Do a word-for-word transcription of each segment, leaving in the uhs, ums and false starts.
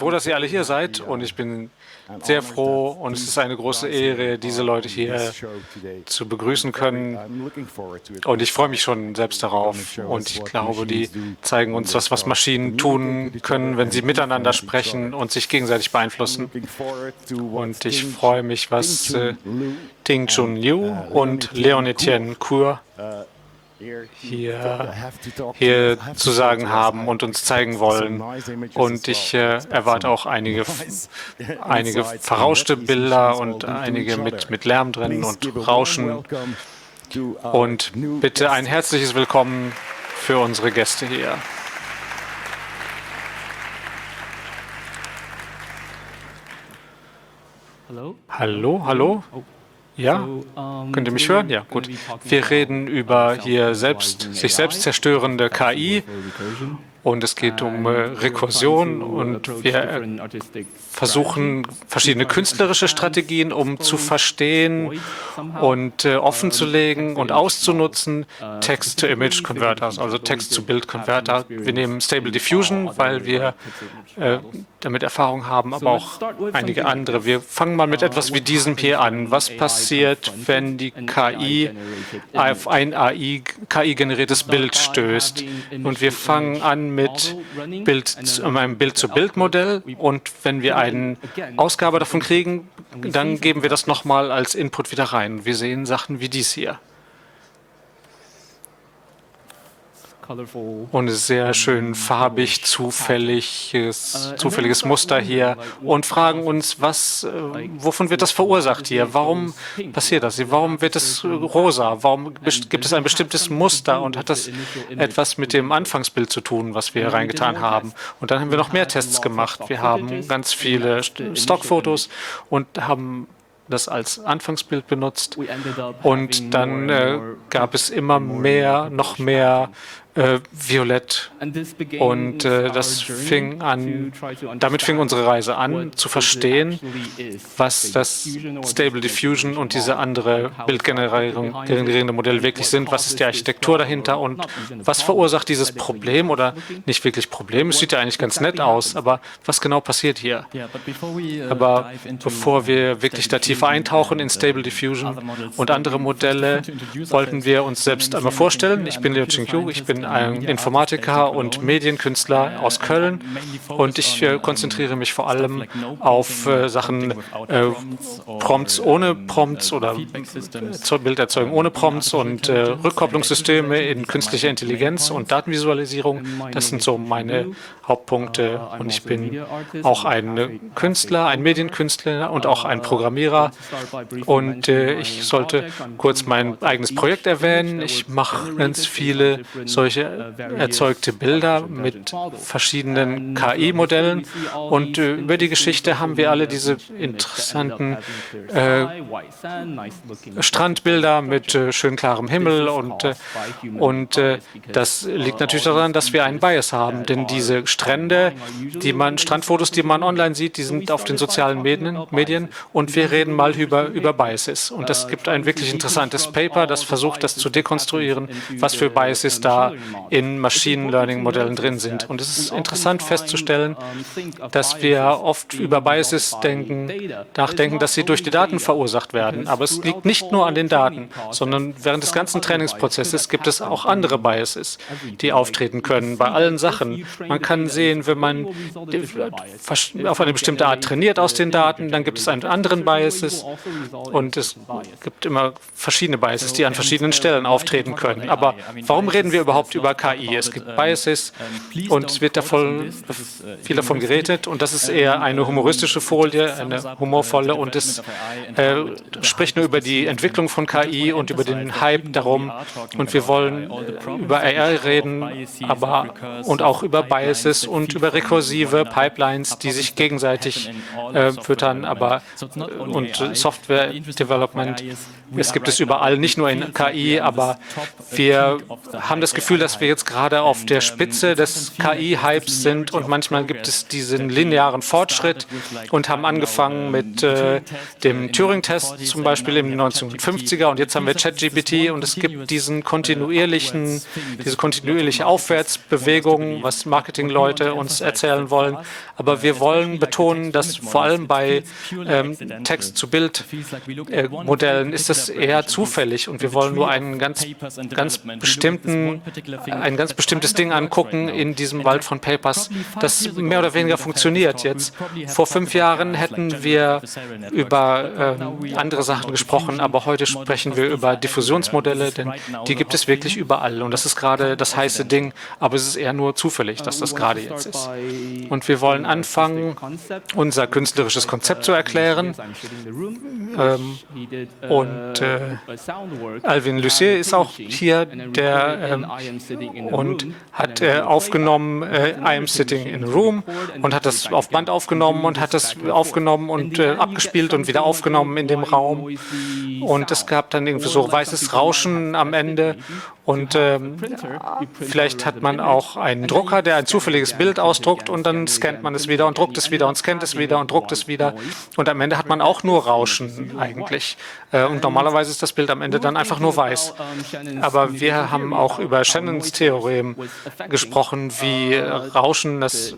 froh, dass ihr alle hier seid und ich bin sehr froh und es ist eine große Ehre, diese Leute hier zu begrüßen können und ich freue mich schon selbst darauf und ich glaube, die zeigen uns das, was Maschinen tun können, wenn sie miteinander sprechen und sich gegenseitig beeinflussen und ich freue mich, was äh, Ting-Chun Liu und Leon Etienne Kur hier, hier zu sagen haben und uns zeigen wollen. Und ich äh, erwarte auch einige, einige verrauschte Bilder und einige mit, mit Lärm drin und Rauschen. Und bitte ein herzliches Willkommen für unsere Gäste hier. Hallo, hallo. Ja, könnt ihr mich hören? Ja, gut. Wir reden über hier selbst, sich selbst zerstörende K I und es geht um äh, Rekursion und wir äh, versuchen verschiedene künstlerische Strategien, um zu verstehen und äh, offenzulegen und auszunutzen Text-to-Image-Converters, also Text-to-Bild-Converter. Wir nehmen Stable Diffusion, weil wir äh, damit Erfahrung haben, aber auch einige andere. Wir fangen mal mit etwas wie diesem hier an. Was passiert, wenn die K I auf ein A I-K I-generiertes Bild stößt? Und wir fangen an mit Bild, einem Bild-zu-Bild-Modell und wenn wir eine Ausgabe davon kriegen, dann geben wir das nochmal als Input wieder rein. Wir sehen Sachen wie dies hier. Und es ist sehr schön farbig, zufälliges, zufälliges Muster hier und fragen uns, was, äh, wovon wird das verursacht hier? Warum passiert das? Warum wird es rosa? Warum gibt es ein bestimmtes Muster und hat das etwas mit dem Anfangsbild zu tun, was wir reingetan haben? Und dann haben wir noch mehr Tests gemacht. Wir haben ganz viele Stockfotos und haben das als Anfangsbild benutzt und dann äh, gab es immer mehr, noch mehr äh, Violett und äh, das fing an, damit fing unsere Reise an, zu verstehen, was das Stable Diffusion und diese andere bildgenerierende Modelle wirklich sind, was ist die Architektur dahinter und was verursacht dieses Problem oder nicht wirklich Problem, es sieht ja eigentlich ganz nett aus, aber was genau passiert hier? Aber bevor wir wirklich da tiefer eintauchen in Stable Diffusion und andere Modelle, wollten wir uns selbst einmal vorstellen. Ich bin Leo Ching-Yu, ich bin ein Informatiker und Medienkünstler aus Köln und ich äh, konzentriere mich vor allem auf äh, Sachen äh, Prompts ohne Prompts oder Bilderzeugung ohne Prompts und äh, Rückkopplungssysteme in künstlicher Intelligenz und Datenvisualisierung. Das sind so meine Hauptpunkte und ich bin auch ein Künstler, ein Medienkünstler und auch ein Programmierer und äh, ich sollte kurz mein eigenes Projekt erwähnen. Ich mache ganz viele solche erzeugte Bilder mit verschiedenen K I-Modellen und äh, über die Geschichte haben wir alle diese interessanten äh, Strandbilder mit äh, schön klarem Himmel und, äh, und äh, das liegt natürlich daran, dass wir einen Bias haben, denn diese Strände, die man, Strandfotos, die man online sieht, die sind auf den sozialen Medien, Medien und wir reden mal über, über Biases und es gibt ein wirklich interessantes Paper, das versucht, das zu dekonstruieren, was für Biases da in Machine Learning Modellen drin sind. Und es ist interessant festzustellen, dass wir oft über Biases denken, nachdenken, dass sie durch die Daten verursacht werden. Aber es liegt nicht nur an den Daten, sondern während des ganzen Trainingsprozesses gibt es auch andere Biases, die auftreten können bei allen Sachen. Man kann sehen, wenn man auf eine bestimmte Art trainiert aus den Daten, dann gibt es einen anderen Biases und es gibt immer verschiedene Biases, die an verschiedenen Stellen auftreten können. Aber warum reden wir überhaupt über K I? Es gibt Biases und es wird davon, viel davon geredet und das ist eher eine humoristische Folie, eine humorvolle und es äh, spricht nur über die Entwicklung von K I und über den Hype darum und wir wollen über A I reden, aber und auch über Biases und über rekursive Pipelines, die sich gegenseitig äh, füttern, aber und Software Development. Es gibt es überall, nicht nur in K I, aber wir haben das Gefühl, dass wir jetzt gerade auf der Spitze des K I-Hypes sind und manchmal gibt es diesen linearen Fortschritt und haben angefangen mit äh, dem Turing-Test zum Beispiel in den neunzehnhundertfünfziger und jetzt haben wir ChatGPT und es gibt diesen kontinuierlichen, diese kontinuierliche Aufwärtsbewegung, was Marketingleute uns erzählen wollen. Aber wir wollen betonen, dass vor allem bei ähm, Text-zu-Bild-Modellen äh, ist es eher zufällig und wir wollen nur einen ganz, ganz bestimmten, ein ganz bestimmtes Ding angucken in diesem Wald von Papers, das mehr oder weniger funktioniert jetzt. Vor fünf Jahren hätten wir über äh, andere Sachen gesprochen, aber heute sprechen wir über Diffusionsmodelle, denn die gibt es wirklich überall und das ist gerade das heiße Ding, aber es ist eher nur zufällig, dass das gerade jetzt ist. Und wir wollen anfangen, unser künstlerisches Konzept zu erklären. Ähm, und äh, Alvin Lussier ist auch hier, der ähm, und hat äh, aufgenommen, äh, I am sitting in a room und hat das auf Band aufgenommen und hat das aufgenommen und äh, abgespielt und wieder aufgenommen in dem Raum. Und es gab dann irgendwie so weißes Rauschen am Ende. Und ähm, vielleicht hat man auch einen Drucker, der ein zufälliges Bild ausdruckt und dann scannt man es wieder und druckt es wieder und scannt es wieder und druckt es wieder. Und am Ende hat man auch nur Rauschen eigentlich. Äh, und normalerweise ist das Bild am Ende dann einfach nur weiß. Aber wir haben auch über Shannons Theorem gesprochen, wie Rauschen das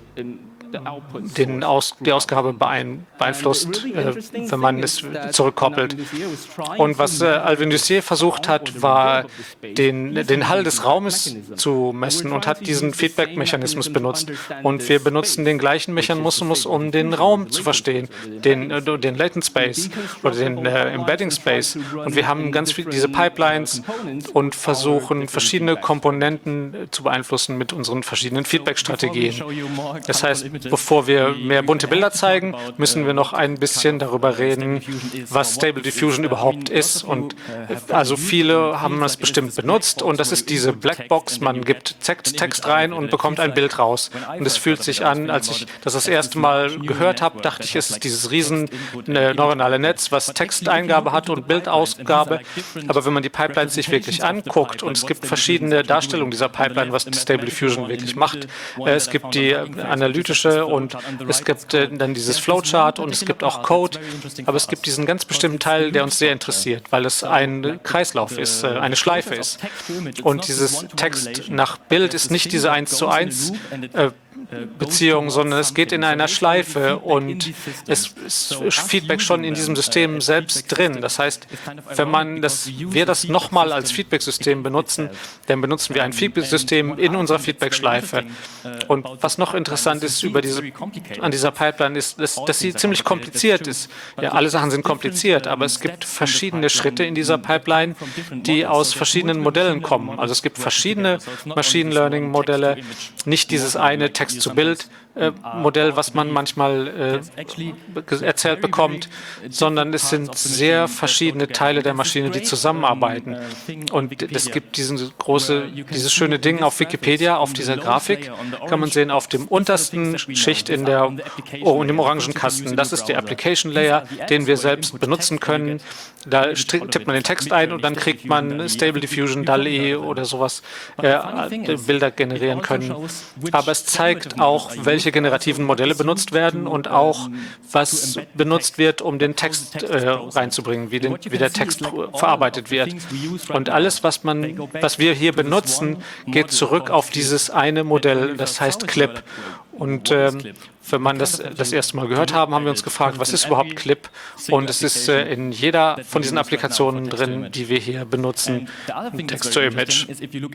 den Aus, die Ausgabe beein, beeinflusst, äh, wenn man es zurückkoppelt. Und was äh, Alvin Lussier versucht hat, war, den, den Hall des Raumes zu messen und hat diesen Feedback-Mechanismus benutzt. Und wir benutzen den gleichen Mechanismus, um den Raum zu verstehen, den, äh, den Latent Space oder den äh, Embedding Space. Und wir haben ganz viel diese Pipelines und versuchen, verschiedene Komponenten äh, zu beeinflussen mit unseren verschiedenen Feedback-Strategien. Das heißt, bevor wir mehr bunte Bilder zeigen, müssen wir noch ein bisschen darüber reden, was Stable Diffusion überhaupt ist. Und also viele haben es bestimmt benutzt und das ist diese Blackbox. Man gibt Text rein und bekommt ein Bild raus. Und es fühlt sich an, als ich das das erste Mal gehört habe, dachte ich, es ist dieses riesen äh, neuronale Netz, was Texteingabe hat und Bildausgabe. Aber wenn man die Pipelines sich wirklich anguckt und es gibt verschiedene Darstellungen dieser Pipeline, was Stable Diffusion wirklich macht. Äh, es gibt die analytische und es gibt äh, dann dieses Flowchart und es gibt auch Code, aber es gibt diesen ganz bestimmten Teil, der uns sehr interessiert, weil es ein Kreislauf ist, äh, eine Schleife ist. Und dieses Text nach Bild ist nicht diese eins zu eins äh, Beziehung, sondern es geht in einer Schleife und es ist Feedback schon in diesem System selbst drin. Das heißt, wenn man das, wir das nochmal als Feedback-System benutzen, dann benutzen wir ein Feedback-System in unserer Feedback-Schleife. Und was noch interessant ist über diese, an dieser Pipeline ist, dass, dass sie ziemlich kompliziert ist. Ja, alle Sachen sind kompliziert, aber es gibt verschiedene Schritte in dieser Pipeline, die aus verschiedenen Modellen kommen. Also es gibt verschiedene Machine Learning-Modelle, nicht dieses eine Text zu Bild äh, Modell, was man manchmal äh, erzählt bekommt, sondern es sind sehr verschiedene Teile der Maschine, die zusammenarbeiten. Und es gibt diesen große, dieses schöne Ding auf Wikipedia, auf dieser Grafik, kann man sehen, auf dem untersten Schicht in der, oh, in dem orangen Kasten. Das ist der Application Layer, den wir selbst benutzen können. Da tippt man den Text ein und dann kriegt man Stable Diffusion, D A L L-E oder sowas, äh, Bilder generieren können. Aber es zeigt auch, welche generativen Modelle benutzt werden und auch, was benutzt wird, um den Text äh, reinzubringen, wie, den, wie der Text verarbeitet wird. Und alles, was, man, was wir hier benutzen, geht zurück auf dieses eine Modell, das heißt Clip. Und ähm, wenn man das das erste Mal gehört haben, haben wir uns gefragt, was ist überhaupt Clip? Und es ist äh, in jeder von diesen Applikationen drin, die wir hier benutzen, Text-to-Image.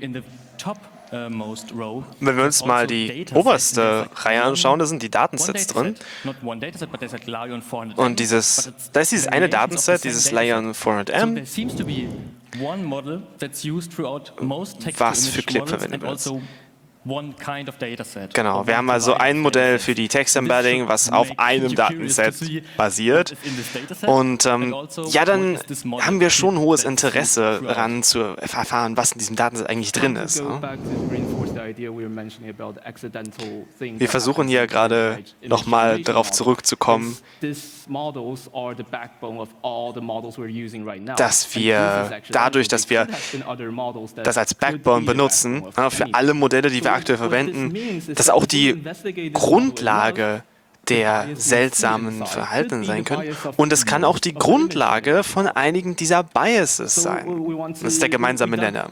Wenn wir uns mal die oberste Reihe anschauen, da sind die Datensets drin. Und dieses, da ist dieses eine Datenset, dieses Lion vierhundert M, was für Clip verwendet wird. Genau, wir haben also ein Modell für die Text-Embedding, was auf einem Datenset basiert. Und ähm, ja, dann haben wir schon hohes Interesse daran zu erfahren, was in diesem Datenset eigentlich drin ist. Ne? Wir versuchen hier gerade nochmal darauf zurückzukommen, dass wir dadurch, dass wir das als Backbone benutzen, für alle Modelle, die wir aktuell verwenden, das auch die Grundlage der seltsamen Verhalten sein können. Und es kann auch die Grundlage von einigen dieser Biases sein. Das ist der gemeinsame Nenner.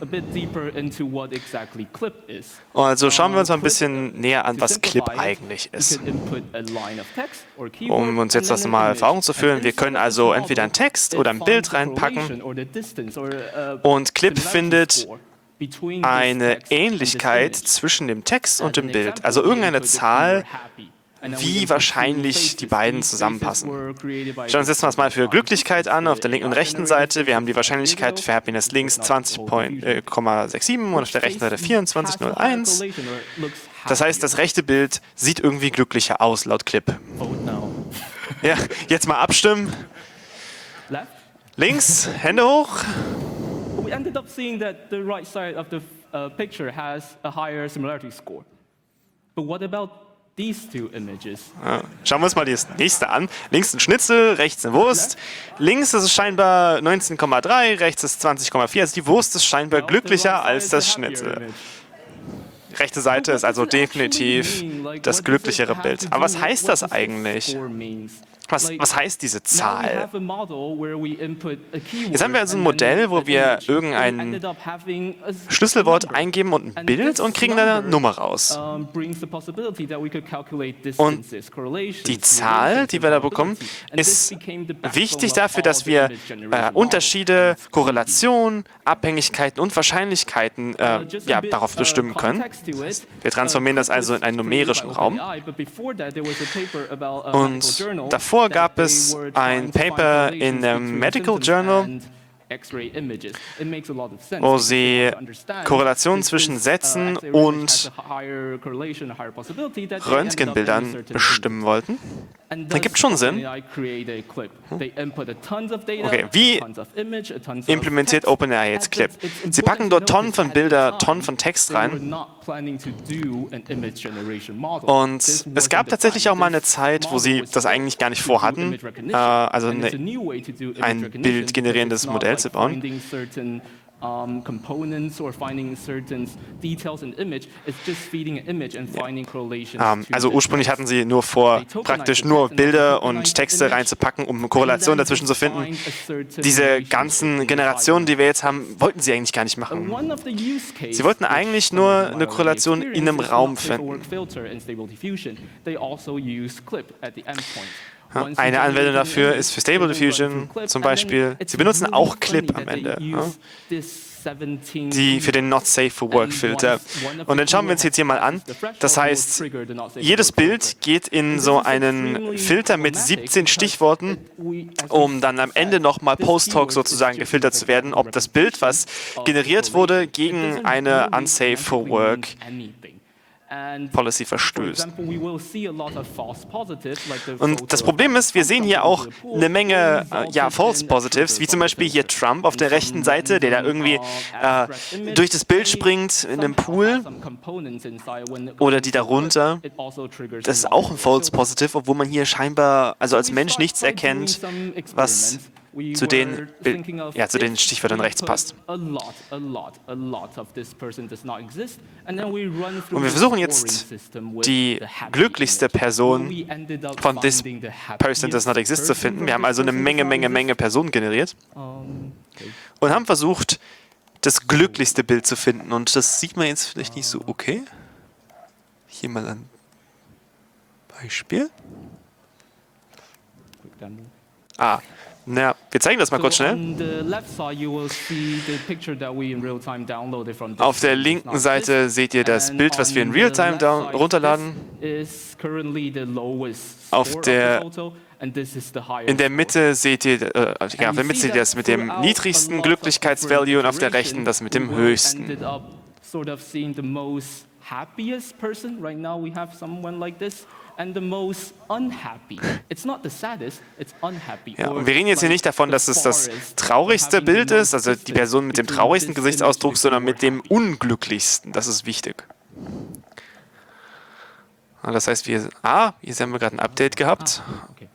Also schauen wir uns mal ein bisschen näher an, was Clip eigentlich ist. Um uns jetzt das mal vor Augen zu führen, wir können also entweder einen Text oder ein Bild reinpacken und Clip findet eine Ähnlichkeit zwischen dem Text und dem Bild. Also irgendeine Zahl, wie wahrscheinlich die beiden zusammenpassen. Schauen wir uns jetzt mal für Glücklichkeit an, auf der linken und rechten Seite. Wir haben die Wahrscheinlichkeit für Happiness links zwanzig Komma sechsundsiebzig und auf der rechten Seite vierundzwanzig Komma null eins. Das heißt, das rechte Bild sieht irgendwie glücklicher aus, laut Clip. Ja, jetzt mal abstimmen. Links, Hände hoch. We ended up seeing that the right side of the uh, picture has a higher similarity score. But what about these two images? Ja. Schauen wir uns mal das nächste an. Links ein Schnitzel, rechts eine Wurst. Links ist es scheinbar neunzehn Komma drei, rechts ist zwanzig Komma vier. Also die Wurst ist scheinbar glücklicher als das Schnitzel. Rechte Seite ist also definitiv das glücklichere Bild. Aber was heißt das eigentlich? Was, was heißt diese Zahl? Jetzt haben wir also ein Modell, wo wir irgendein Schlüsselwort eingeben und ein Bild und kriegen eine Nummer raus. Und die Zahl, die wir da bekommen, ist wichtig dafür, dass wir äh, Unterschiede, Korrelationen, Abhängigkeiten und Wahrscheinlichkeiten äh, ja, darauf bestimmen können. Wir transformieren das also in einen numerischen Raum. Und davor gab es ein Paper in dem Medical Journal, wo sie Korrelationen zwischen Sätzen und Röntgenbildern bestimmen wollten. Das gibt schon Sinn. Okay, wie implementiert OpenAI jetzt Clip? Sie packen dort Tonnen von Bildern, Tonnen von Text rein. Und es gab tatsächlich auch mal eine Zeit, wo sie das eigentlich gar nicht vorhatten, äh, also eine, ein Bild generierendes Modell zu bauen. Um, components or finding certain details in image, it's just feeding an image and finding correlations. Um, also ursprünglich hatten sie nur vor, praktisch nur Bilder und Texte reinzupacken, um Korrelationen dazwischen zu finden. Diese ganzen Generationen, die wir jetzt haben, wollten sie eigentlich gar nicht machen. Sie wollten eigentlich nur eine Korrelation in einem Raum finden. Ja, eine Anwendung dafür ist für Stable Diffusion zum Beispiel. Sie benutzen auch Clip am Ende, ja, die für den Not Safe for Work Filter. Und dann schauen wir uns jetzt hier mal an. Das heißt, jedes Bild geht in so einen Filter mit siebzehn Stichworten, um dann am Ende nochmal Post-Hoc sozusagen gefiltert zu werden, ob das Bild, was generiert wurde, gegen eine Unsafe for Work Policy verstößt. Und das Problem ist, wir sehen hier auch eine Menge äh, ja, False Positives, wie zum Beispiel hier Trump auf der rechten Seite, der da irgendwie äh, durch das Bild springt in einem Pool, oder die darunter. Das ist auch ein False Positive, obwohl man hier scheinbar, also als Mensch nichts erkennt, was zu den, ja, zu den Stichwörtern rechts passt. Und wir versuchen jetzt, die glücklichste Person von this person does not exist zu finden. Wir haben also eine Menge, Menge, Menge Personen generiert und haben versucht, das glücklichste Bild zu finden. Und das sieht man jetzt vielleicht nicht so, okay. Hier mal ein Beispiel. Ah. Na, wir zeigen das mal kurz schnell. Auf der linken Seite seht ihr das Bild, was wir in Realtime runterladen. Auf der, in der Mitte seht ihr, äh, ja, auf der Mitte seht ihr das mit dem niedrigsten Glücklichkeitsvalue und auf der rechten das mit dem höchsten. And the most unhappy. It's not the saddest, it's unhappy. Ja, und wir reden jetzt hier nicht davon, dass es das traurigste Bild ist, also die Person mit dem traurigsten Gesichtsausdruck, sondern mit dem unglücklichsten. Das ist wichtig. Und das heißt, wir, ah, hier haben wir gerade ein Update gehabt. Okay.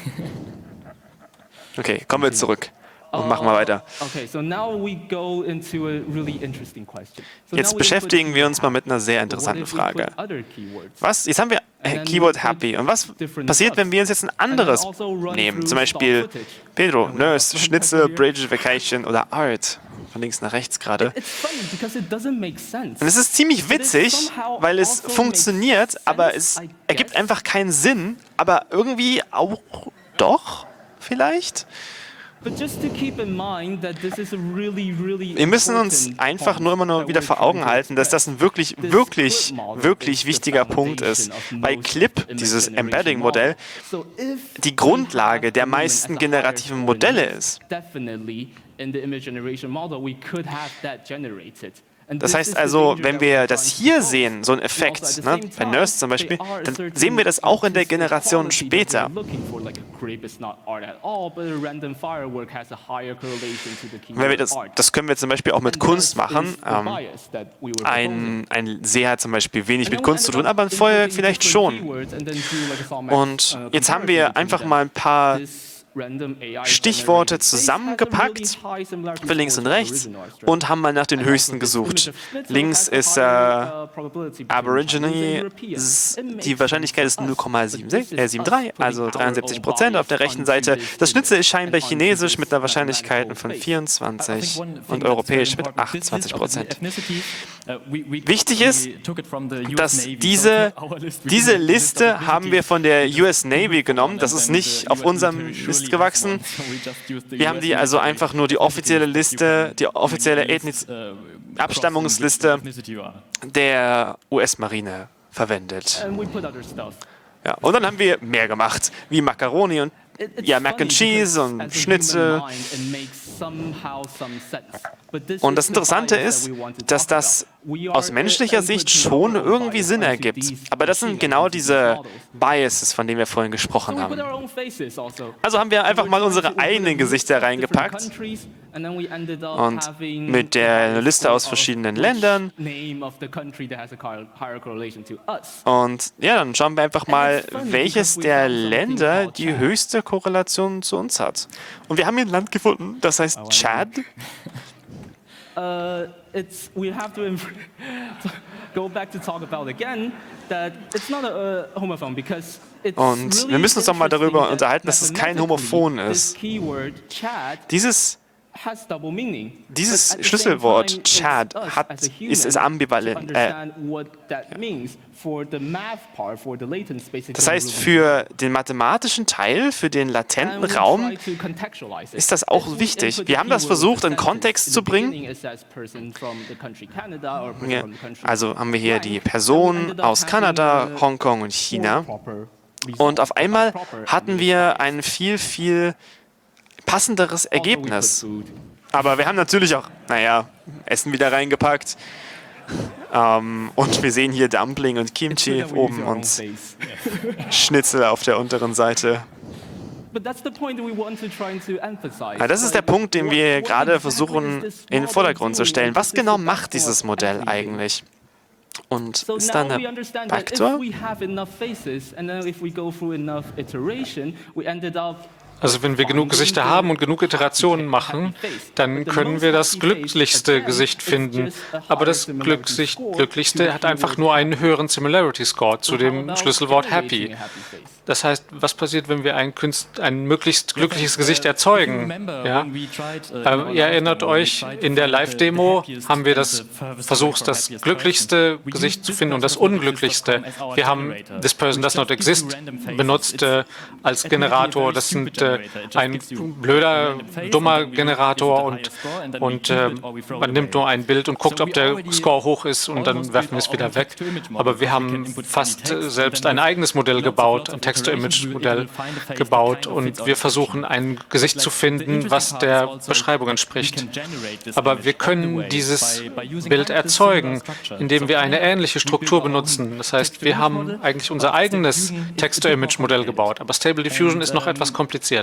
Okay, kommen wir zurück und machen wir weiter. Okay, so now we go into a really interesting question. So Jetzt now we beschäftigen put wir uns mal mit einer sehr what interessanten if we put Frage. other keywords? Was? Jetzt haben wir äh, Keyword Happy. Und was passiert, wenn wir uns jetzt ein anderes nehmen? Zum Beispiel Pedro, Nurse, Schnitzel, Bridge, Vacation oder Art. Von links nach rechts gerade. It's funny because it doesn't make sense. Und es ist ziemlich witzig, weil es funktioniert, aber es ergibt einfach keinen Sinn. Aber irgendwie auch doch, vielleicht? But just to keep in mind that this is a really, really Wir müssen uns important einfach point nur immer nur that wieder we're vor trying Augen to halten, dass das ein wirklich, This wirklich, split model wirklich is the wichtiger Punkt ist. foundation of Bei most Clip, image dieses generation Embedding-Modell, models. So if die we Grundlage have der a human meisten as a generativen higher Modelle coordinate, ist. definitely in the image generation model we could have that generated. And Das this heißt is the also, danger wenn that wir we're das trying to hier solve. sehen, so ein And also at Effekt, the ne, same bei time, Nurse zum Beispiel, they are a dann certain sehen wir das auch in der artistic Generation quality that später. we're looking for. Like a creep is not art at all, but a random firework has a higher correlation to the Und wenn wir keyword das, art. das können wir zum Beispiel auch mit And Kunst that machen. is the Ähm, bias that we were proposing. ein, ein See hat zum Beispiel wenig And mit then we Kunst zu ended tun, up aber ein Feuerwerk inputting vielleicht different schon. keywords and then do like a Somax, Und uh, jetzt haben comparison wir between einfach them. mal ein paar This random A I Stichworte generated face has a zusammengepackt really high similarity für links score und to the rechts original Australian. und haben mal nach den And also höchsten this image gesucht. of Schnitzel Links has a ist higher, äh, uh, probability between Aborigine, Chinese and European. s- It makes die Wahrscheinlichkeit ist sense to null us, Komma but sieben this sechs, äh, is sieben us drei, putting also our dreiundsiebzig own Prozent auf der bias rechten onto Seite. this Das Schnitzel ist image scheinbar and onto chinesisch this mit einer mathematical Wahrscheinlichkeiten von face. vierundzwanzig und europäisch mit achtundzwanzig Prozent. Wichtig ist, dass diese, diese Liste haben wir von der U S Navy genommen. Das ist nicht auf unserem Mist gewachsen. Wir haben die also einfach nur die offizielle Liste, die offizielle Ethniz Abstammungsliste der U S-Marine verwendet. And we put other stuff. Ja, und dann haben wir mehr gemacht, wie Macaroni und It- it's ja, Mac funny and Cheese because und as a Schnitzel. human mind, it makes somehow some sense. But this Und is das the Interessante bias ist, that we want to dass talk das about. We are, aus menschlicher uh, Sicht inputting schon our own irgendwie bias Sinn onto ergibt. these Aber das sind machines, genau onto these diese models. Biases, von denen wir vorhin So gesprochen we put haben. our own faces also. Also haben wir einfach We're mal trying unsere to include a eigenen mix Gesichter of different reingepackt countries, and then we ended up und having mit der bias Liste aus of verschiedenen which Ländern. name of the country that has a higher- higher correlation to us. Und ja, dann schauen wir einfach mal, it's funny welches because we der found something Länder called die Chad. höchste Korrelation zu uns hat. Und wir haben hier ein Land gefunden, das heißt Chad. Uh, it's we have to inf- go back to talk about again that it's not a, a homophone because it's Und really wir müssen uns doch mal darüber interesting that unterhalten, dass es kein mathematically Homophon this ist. keyword Chad Dieses has double meaning. Dieses But at the Schlüsselwort same time, Chad it's us hat- as a ist- ist human ambivalent, to äh, understand what that means for the math part, for the latent space. Das heißt, für den mathematischen Teil, für den latenten And we Raum, try to contextualize it. ist das auch If we wichtig. input Wir the haben das keyword versucht, in sentence Kontext in zu the bringen. beginning, it says person from the country Canada or person Ja, from the country also haben wir hier die blank. And we Person ended up aus having, Kanada, uh, Hongkong und four China. proper results. Und auf einmal Proper hatten wir ein viel, viel passenderes Also we put Ergebnis. food. Aber wir haben natürlich auch, naja, Essen wieder reingepackt. Ähm, und wir sehen hier Dumpling und Kimchi So that we use oben our own und face. Schnitzel auf der unteren Seite. But that's the point that we want to try to emphasize. Ja, das ist der Like, Punkt, den what- wir what gerade exactly versuchen is this in den model Vordergrund zu doing? stellen. And Was this is genau the macht backdoor dieses of Modell everything. eigentlich? Und So ist da now we eine understand that if Backdoor? we have enough faces and then if we go through enough iteration, we ended up Also wenn wir genug Gesichter haben und genug Iterationen machen, dann können wir das glücklichste Gesicht finden. Aber das glücklich, glücklichste hat einfach nur einen höheren Similarity Score zu dem Schlüsselwort Happy. Das heißt, was passiert, wenn wir ein, Künst, ein möglichst glückliches Gesicht erzeugen? Ja? Äh, ihr erinnert euch, in der Live-Demo haben wir das versucht, das glücklichste Gesicht zu finden und das unglücklichste. Wir haben This Person Does Not Exist benutzt äh, als Generator. Das sind äh, ein blöder, dummer Generator und, und äh, man nimmt nur ein Bild und guckt, ob der Score hoch ist und dann werfen wir es wieder weg. Aber wir haben fast äh, selbst ein eigenes Modell gebaut, ein Text-to-Image-Modell gebaut und wir versuchen ein Gesicht zu finden, was der Beschreibung entspricht. Aber wir können dieses Bild erzeugen, indem wir eine ähnliche Struktur benutzen. Das heißt, wir haben eigentlich unser eigenes Text-to-Image-Modell gebaut, aber Stable Diffusion ist noch etwas komplizierter.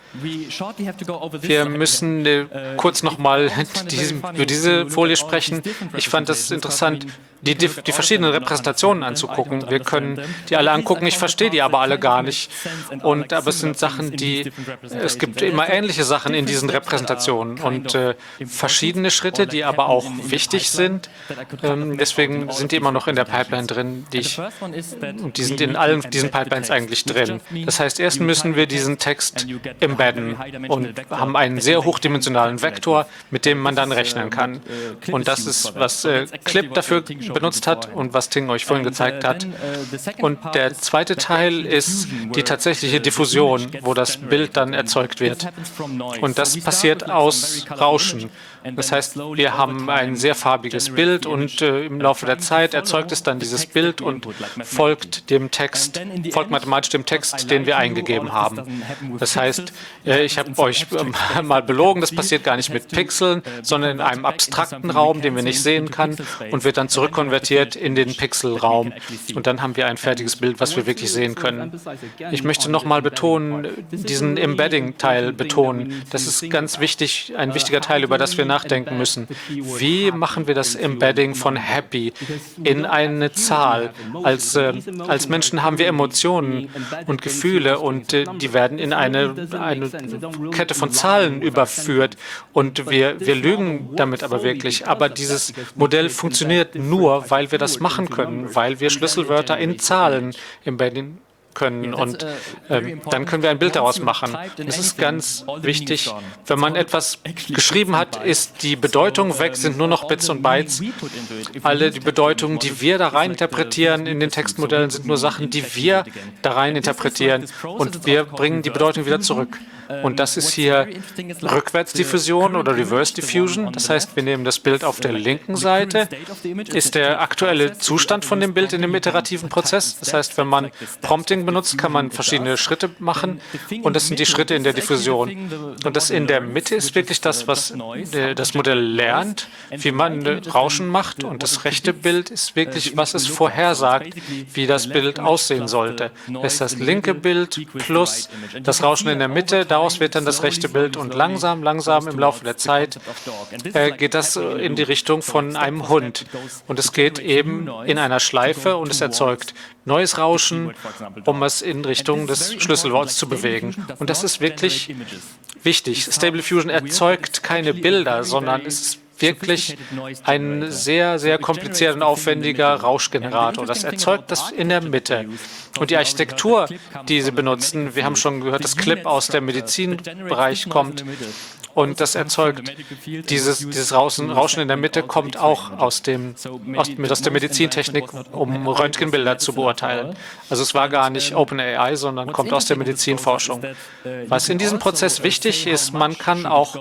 Wir müssen äh, kurz nochmal über diese Folie sprechen. Ich fand es interessant, die, die, die verschiedenen Repräsentationen anzugucken. Wir können die alle angucken, ich verstehe die aber alle gar nicht. Und, aber es sind Sachen, die, es gibt immer ähnliche Sachen in diesen Repräsentationen und äh, verschiedene Schritte, die aber auch wichtig sind. Ähm, deswegen sind die immer noch in der Pipeline drin, die ich, und die sind in allen diesen Pipelines eigentlich drin. Das heißt, erst müssen wir diesen Text embedden und haben einen sehr hochdimensionalen Vektor, mit dem man dann rechnen kann. Und das ist, was äh, Clip dafür benutzt hat und was Ting euch vorhin gezeigt hat. Und der zweite Teil ist die tatsächliche Diffusion, wo das Bild dann erzeugt wird. Und das passiert aus Rauschen. Das heißt, wir haben ein sehr farbiges Bild und äh, im Laufe der Zeit erzeugt es dann dieses Bild und folgt dem Text, folgt mathematisch dem Text, den wir eingegeben haben. Das heißt, äh, ich habe euch äh, mal belogen, das passiert gar nicht mit Pixeln, sondern in einem abstrakten Raum, den wir nicht sehen können, und wird dann zurückkonvertiert in den Pixelraum. Und dann haben wir ein fertiges Bild, was wir wirklich sehen können. Ich möchte nochmal betonen, diesen Embedding-Teil betonen. Das ist ganz wichtig, ein wichtiger Teil, über das wir nachdenken müssen. Wie machen wir das Embedding von Happy in eine Zahl? Als, äh, als Menschen haben wir Emotionen und Gefühle und äh, die werden in eine, eine Kette von Zahlen überführt und wir, wir lügen damit aber wirklich. Aber dieses Modell funktioniert nur, weil wir das machen können, weil wir Schlüsselwörter in Zahlen embedden können und äh, dann können wir ein Bild daraus machen. Es ist ganz wichtig, wenn man etwas geschrieben hat, ist die Bedeutung weg, sind nur noch Bits und Bytes. Alle die Bedeutungen, die wir da rein interpretieren in den Textmodellen, sind nur Sachen, die wir da rein interpretieren und wir bringen die Bedeutung wieder zurück. Und das ist hier Rückwärtsdiffusion oder Reverse Diffusion. Das heißt, wir nehmen das Bild auf der linken Seite, ist der aktuelle Zustand von dem Bild in dem iterativen Prozess. Das heißt, wenn man Prompting benutzt, kann man verschiedene Schritte machen und das sind die Schritte in der Diffusion. Und das in der Mitte ist wirklich das, was das Modell lernt, wie man Rauschen macht und das rechte Bild ist wirklich, was es vorhersagt, wie das Bild aussehen sollte. Das ist das linke Bild plus das Rauschen in der Mitte, daraus wird dann das rechte Bild und langsam, langsam im Laufe der Zeit äh, geht das in die Richtung von einem Hund. Und es geht eben in einer Schleife und es erzeugt neues Rauschen, um es in Richtung des Schlüsselworts zu bewegen. Und das ist wirklich wichtig. Stable Diffusion erzeugt keine Bilder, sondern es ist wirklich ein sehr, sehr komplizierter und aufwendiger Rauschgenerator. Das erzeugt das in der Mitte. Und die Architektur, die sie benutzen, wir haben schon gehört, dass Clip aus dem Medizinbereich kommt. Und das erzeugt dieses, dieses Rauschen, Rauschen in der Mitte kommt auch aus, dem, aus, aus der Medizintechnik, um Röntgenbilder zu beurteilen. Also es war gar nicht OpenAI, sondern kommt aus der Medizinforschung. Was in diesem Prozess wichtig ist, man kann auch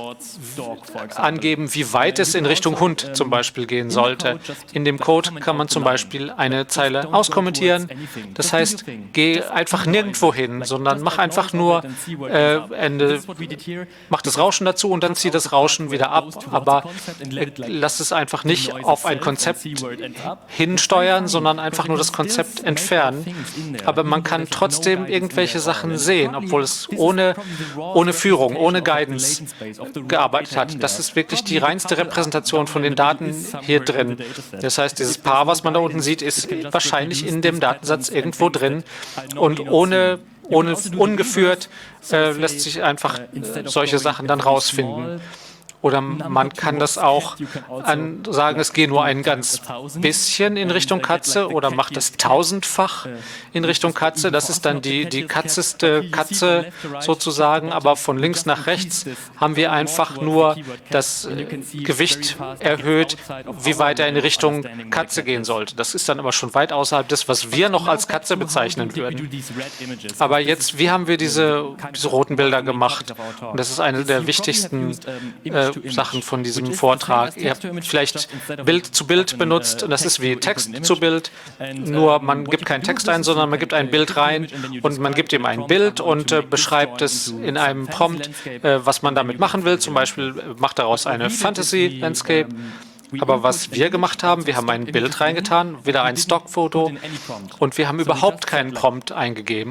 angeben, wie weit es in Richtung Hund zum Beispiel gehen sollte. In dem Code kann man zum Beispiel eine Zeile auskommentieren. Das heißt, geh einfach nirgendwo hin, sondern mach einfach nur äh, Ende, mach das Rauschen dazu und dann zieh das Rauschen wieder ab, aber äh, lass es einfach nicht auf ein Konzept hinsteuern, sondern einfach nur das Konzept entfernen. Aber man kann trotzdem irgendwelche Sachen sehen, obwohl es ohne, ohne Führung, ohne Guidance gearbeitet hat. Das ist wirklich die reinste Repräsentation von den Daten hier drin. Das heißt, dieses Paar, was man da unten sieht, ist wahrscheinlich in dem Datensatz irgendwo drin und ohne Ohne, ungeführt äh, lässt sich einfach äh, solche Sachen dann rausfinden. Oder man kann das auch an, sagen, es gehe nur ein ganz bisschen in Richtung Katze oder macht es tausendfach in Richtung Katze. Das ist dann die, die katzeste Katze sozusagen, aber von links nach rechts haben wir einfach nur das äh, Gewicht erhöht, wie weit er in Richtung Katze gehen sollte. Das ist dann aber schon weit außerhalb des, was wir noch als Katze bezeichnen würden. Aber jetzt, wie haben wir diese, diese roten Bilder gemacht? Und das ist eine der wichtigsten äh, Sachen von diesem Vortrag. Ihr habt vielleicht Bild zu Bild benutzt, und das ist wie Text zu Bild, nur man gibt keinen Text ein, sondern man gibt ein Bild rein und man gibt ihm ein Bild und äh, beschreibt es in einem Prompt, äh, was man damit machen will. Zum Beispiel äh, macht daraus eine Fantasy-Landscape. Aber was wir gemacht haben, wir haben ein Bild reingetan, wieder ein Stockfoto und wir haben überhaupt keinen Prompt eingegeben.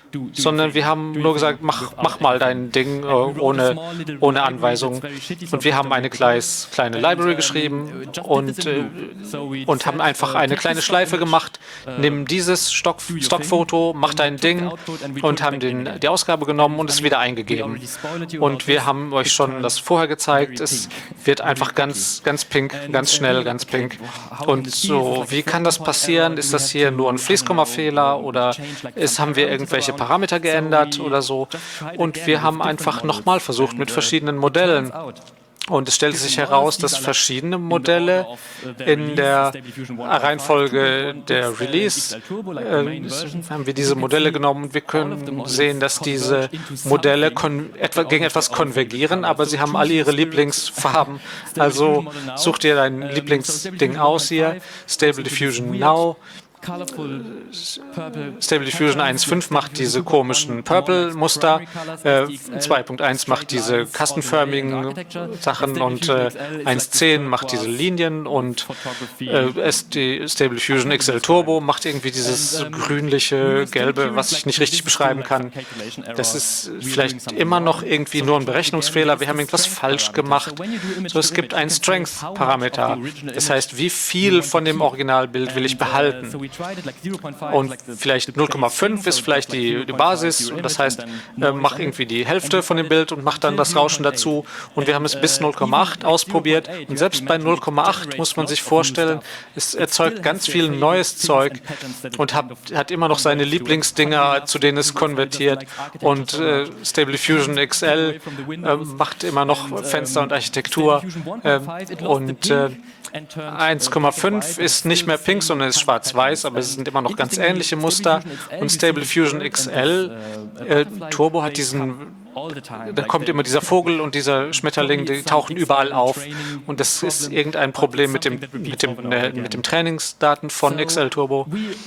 sondern wir haben nur gesagt, mach, mach mal dein Ding äh, ohne, ohne Anweisung. Und wir haben eine kleines, kleine Library geschrieben und, äh, und haben einfach eine kleine Schleife gemacht. Nimm dieses Stock, Stockfoto, mach dein Ding und haben den, die Ausgabe genommen und es wieder eingegeben. Und wir haben euch schon das vorher gezeigt. Es wird einfach ganz, ganz pink, ganz schnell, ganz pink. Und so, wie kann das passieren? Ist das hier nur ein Fließkommafehler oder ist, haben wir irgendwelche Parameter geändert oder so? Und wir haben einfach nochmal versucht mit verschiedenen Modellen. Und es stellte sich heraus, dass verschiedene Modelle in der Reihenfolge der Release, äh, haben wir diese Modelle genommen und wir können sehen, dass diese Modelle etwa, gegen etwas konvergieren, aber sie haben alle ihre Lieblingsfarben. Also such dir dein Lieblingsding aus hier, Stable Diffusion Now. Stable Diffusion eins Punkt fünf macht diese komischen Purple-Muster, äh, zwei Punkt eins macht diese kastenförmigen Sachen und äh, eins Punkt zehn macht diese Linien und äh, Stable Diffusion X L Turbo macht irgendwie dieses grünliche, gelbe, was ich nicht richtig beschreiben kann. Das ist vielleicht immer noch irgendwie nur ein Berechnungsfehler, wir haben irgendwas falsch gemacht. So, es gibt einen Strength-Parameter, das heißt, wie viel von dem Originalbild will ich behalten. Und vielleicht null Komma fünf ist vielleicht die, die Basis. Und das heißt, äh, mach irgendwie die Hälfte von dem Bild und mach dann das Rauschen dazu. Und wir haben es bis null Komma acht ausprobiert. Und selbst bei null Komma acht muss man sich vorstellen, es erzeugt ganz viel neues Zeug und hat, hat immer noch seine Lieblingsdinger, zu denen es konvertiert. Und äh, Stable Diffusion X L äh, macht immer noch Fenster und Architektur. Äh, und äh, eins Komma fünf ist nicht mehr pink, sondern ist schwarz-weiß, aber es sind immer noch ganz ähnliche Muster. Und Stable Diffusion X L äh, Turbo hat diesen, da kommt immer dieser Vogel und dieser Schmetterling, die tauchen überall auf. Und das ist irgendein Problem mit dem, mit dem, äh, mit dem Trainingsdaten von X L Turbo.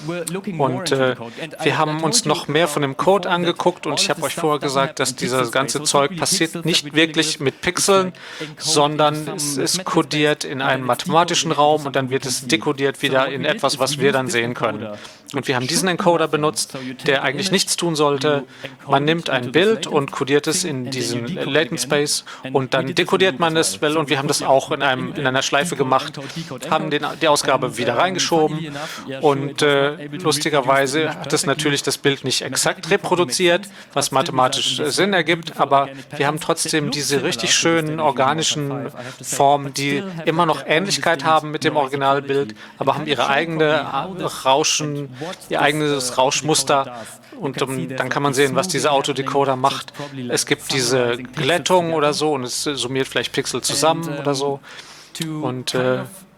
Und äh, wir haben uns noch mehr von dem Code angeguckt und ich habe euch vorher gesagt, dass dieses ganze Zeug passiert nicht wirklich mit Pixeln, sondern es ist kodiert in einem mathematischen Raum und dann wird es dekodiert wieder in etwas, was wir dann sehen können. Und wir haben diesen Encoder benutzt, der eigentlich nichts tun sollte. Man nimmt ein Bild und kodiert es in diesen Latent Space und dann dekodiert man es well und wir haben das auch in, einem, in einer Schleife gemacht, haben den, die Ausgabe wieder reingeschoben und äh, lustigerweise hat es natürlich das Bild nicht exakt reproduziert, was mathematisch Sinn ergibt, aber wir haben trotzdem diese richtig schönen organischen Formen, die immer noch Ähnlichkeit haben mit dem Originalbild, aber haben ihre eigene Rauschen, ihr eigenes Rauschmuster und um, dann kann man sehen, was dieser Autodecoder macht. Es gibt diese Glättung oder so und es summiert vielleicht Pixel zusammen oder so. Und äh,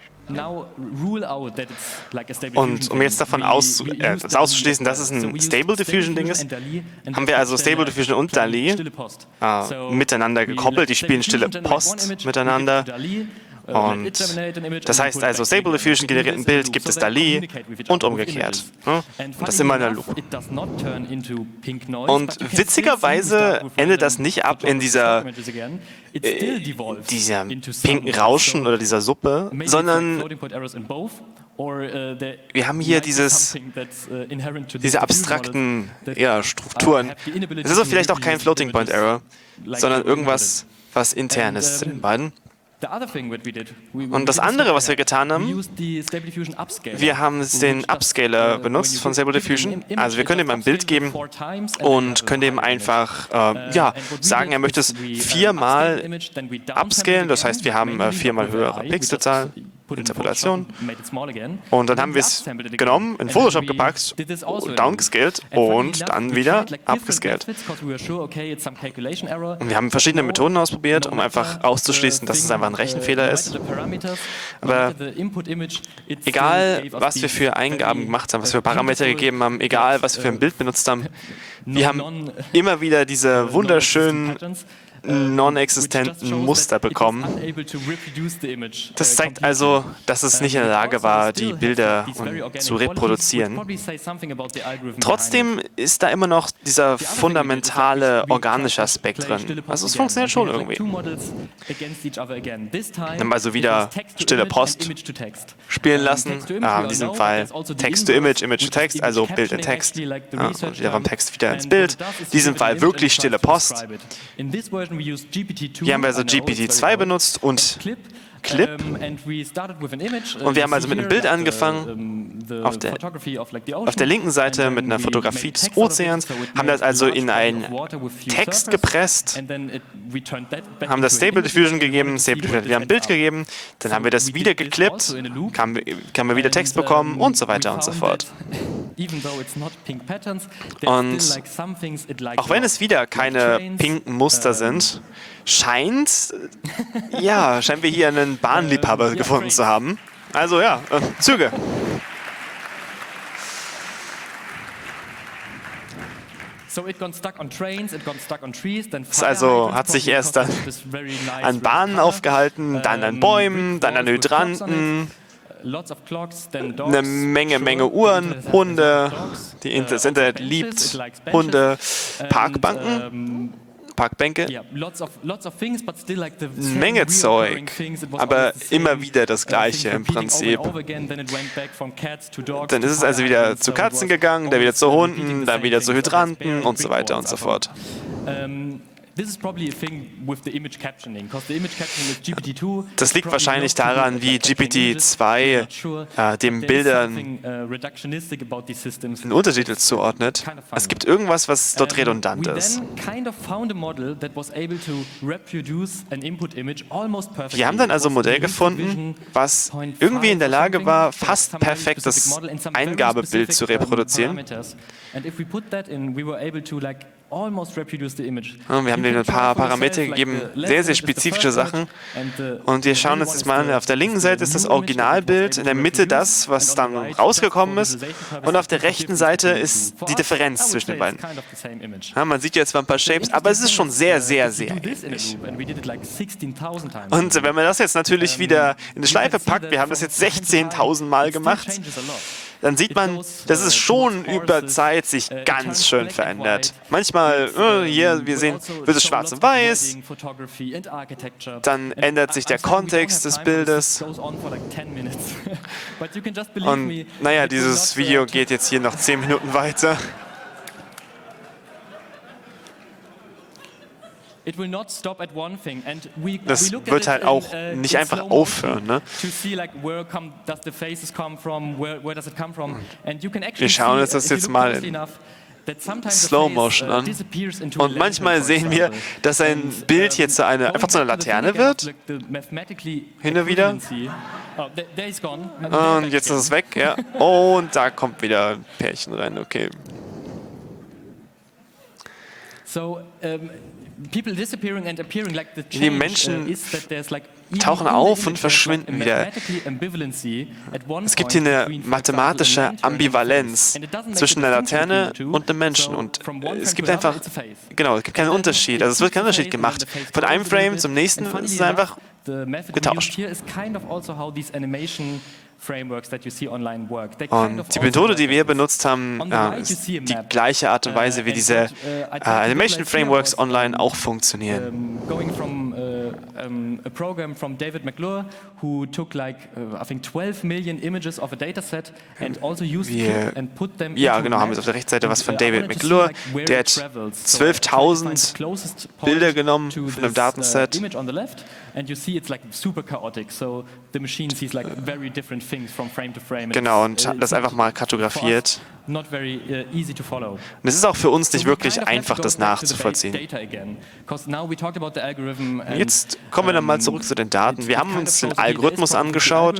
Und um jetzt davon aus, äh, das auszuschließen, dass es ein Stable Diffusion-Ding ist, haben wir also Stable Diffusion und DALL-E äh, miteinander gekoppelt. Die spielen stille Post miteinander. Und das heißt also, Stable Diffusion generiert ein Bild, gibt es DALL-E und umgekehrt. Und das ist immer in der Loop. Und witzigerweise endet das nicht ab in dieser, äh, dieser pinken Rauschen oder dieser Suppe, sondern wir haben hier dieses, diese abstrakten ja, Strukturen. Es ist vielleicht auch kein Floating Point Error, sondern irgendwas, was intern ist zu den beiden. Und das andere, was wir getan haben, wir haben den Upscaler benutzt von Stable Diffusion. Also wir können ihm ein Bild geben und können ihm einfach äh, ja, sagen, er möchte es viermal upscalen. Das heißt, wir haben äh, viermal höhere Pixelzahl, Interpolation. Und dann haben wir es genommen, in Photoshop gepackt, downscaled und dann wieder upgescaled. Und wir haben verschiedene Methoden ausprobiert, um einfach auszuschließen, dass es einfach ein Rechenfehler ist. Aber egal, was wir für Eingaben gemacht haben, was wir für Parameter gegeben haben, egal, was wir für ein Bild benutzt haben, wir haben immer wieder diese wunderschönen non-existenten Muster bekommen. Das zeigt also, dass es nicht in der Lage war, die Bilder zu reproduzieren. Trotzdem ist da immer noch dieser fundamentale organische Aspekt drin. Also es funktioniert schon irgendwie. Dann haben wir also wieder stille Post spielen lassen. Ah, in diesem Fall Text to Image, Image to Text, also Bild in Text. Ja, und wieder vom Text wieder ins Bild. In diesem Fall wirklich stille Post. Hier haben wir also G P T zwei benutzt und Clip. Und wir haben also mit einem Bild angefangen, auf der, auf der linken Seite mit einer Fotografie des Ozeans, haben das also in einen Text gepresst, haben das Stable Diffusion gegeben, Stable Diffusion hat wieder ein Bild gegeben, dann haben wir das wieder geklippt, haben, haben wir wieder Text bekommen und so weiter und so fort. Und auch wenn es wieder keine pinken Muster sind, scheint, ja, scheinen wir hier einen Bahnliebhaber gefunden zu haben. Also ja, äh, Züge. Es also hat sich erst dann an Bahnen aufgehalten, dann an Bäumen, dann an Hydranten, eine Menge, Menge Uhren, Hunde, die, das Internet liebt Hunde, Parkbanken, Parkbänke, eine Menge Zeug, aber immer wieder das Gleiche im Prinzip. Dann ist es also wieder zu Katzen gegangen, dann wieder zu Hunden, dann wieder zu Hydranten und so weiter und so fort. Das liegt wahrscheinlich daran, wie G P T zwei äh, den Bildern einen Untertitel zuordnet. Es gibt irgendwas, was dort redundant ist. Wir haben dann also ein Modell gefunden, was irgendwie in der Lage war, fast perfekt das Eingabebild zu reproduzieren. Und wir haben denen ein paar Parameter gegeben, sehr, sehr spezifische Sachen. Und wir schauen uns das mal an. Auf der linken Seite ist das Originalbild, in der Mitte das, was dann rausgekommen ist. Und auf der rechten Seite ist die Differenz zwischen den beiden. Ja, man sieht jetzt zwar ein paar Shapes, aber es ist schon sehr, sehr, sehr ähnlich. Und wenn man das jetzt natürlich wieder in eine Schleife packt, wir haben das jetzt sechzehntausend Mal gemacht, dann sieht man, dass es schon über Zeit sich ganz schön verändert. Manchmal, äh, hier, wir sehen, wird es schwarz und weiß, dann ändert sich der Kontext des Bildes. Und naja, dieses Video geht jetzt hier noch zehn Minuten weiter. Das wird halt auch nicht einfach aufhören, ne? Wir schauen uns das jetzt mal in Slow Motion an. Und manchmal sehen wir, dass ein Bild jetzt eine, einfach zu einer Laterne wird. Hin und wieder. Und jetzt ist es weg, ja. Und da kommt wieder ein Pärchen rein, okay. Die Menschen tauchen auf und verschwinden wieder. Es gibt hier eine mathematische Ambivalenz zwischen der Laterne und dem Menschen. Und es gibt einfach, genau, es gibt keinen Unterschied. Also es wird kein Unterschied gemacht. Von einem Frame zum nächsten ist es einfach getauscht. Und die Methode, die wir benutzt haben, äh, ist die gleiche Art und Weise, wie diese äh, Animation Frameworks online auch funktionieren. A program from David McClure, who took like uh, I think twelve million images of a dataset and also used wir, and put them ja, genau, haben wir auf der rechten Seite was von David McClure. Der hat zwölftausend Bilder genommen von einem Datenset. Genau, und das einfach mal kartografiert. Und es ist auch für uns nicht wirklich einfach, das nachzuvollziehen. Jetzt kommen wir dann mal zurück zu den Daten. Wir haben uns den Algorithmus angeschaut,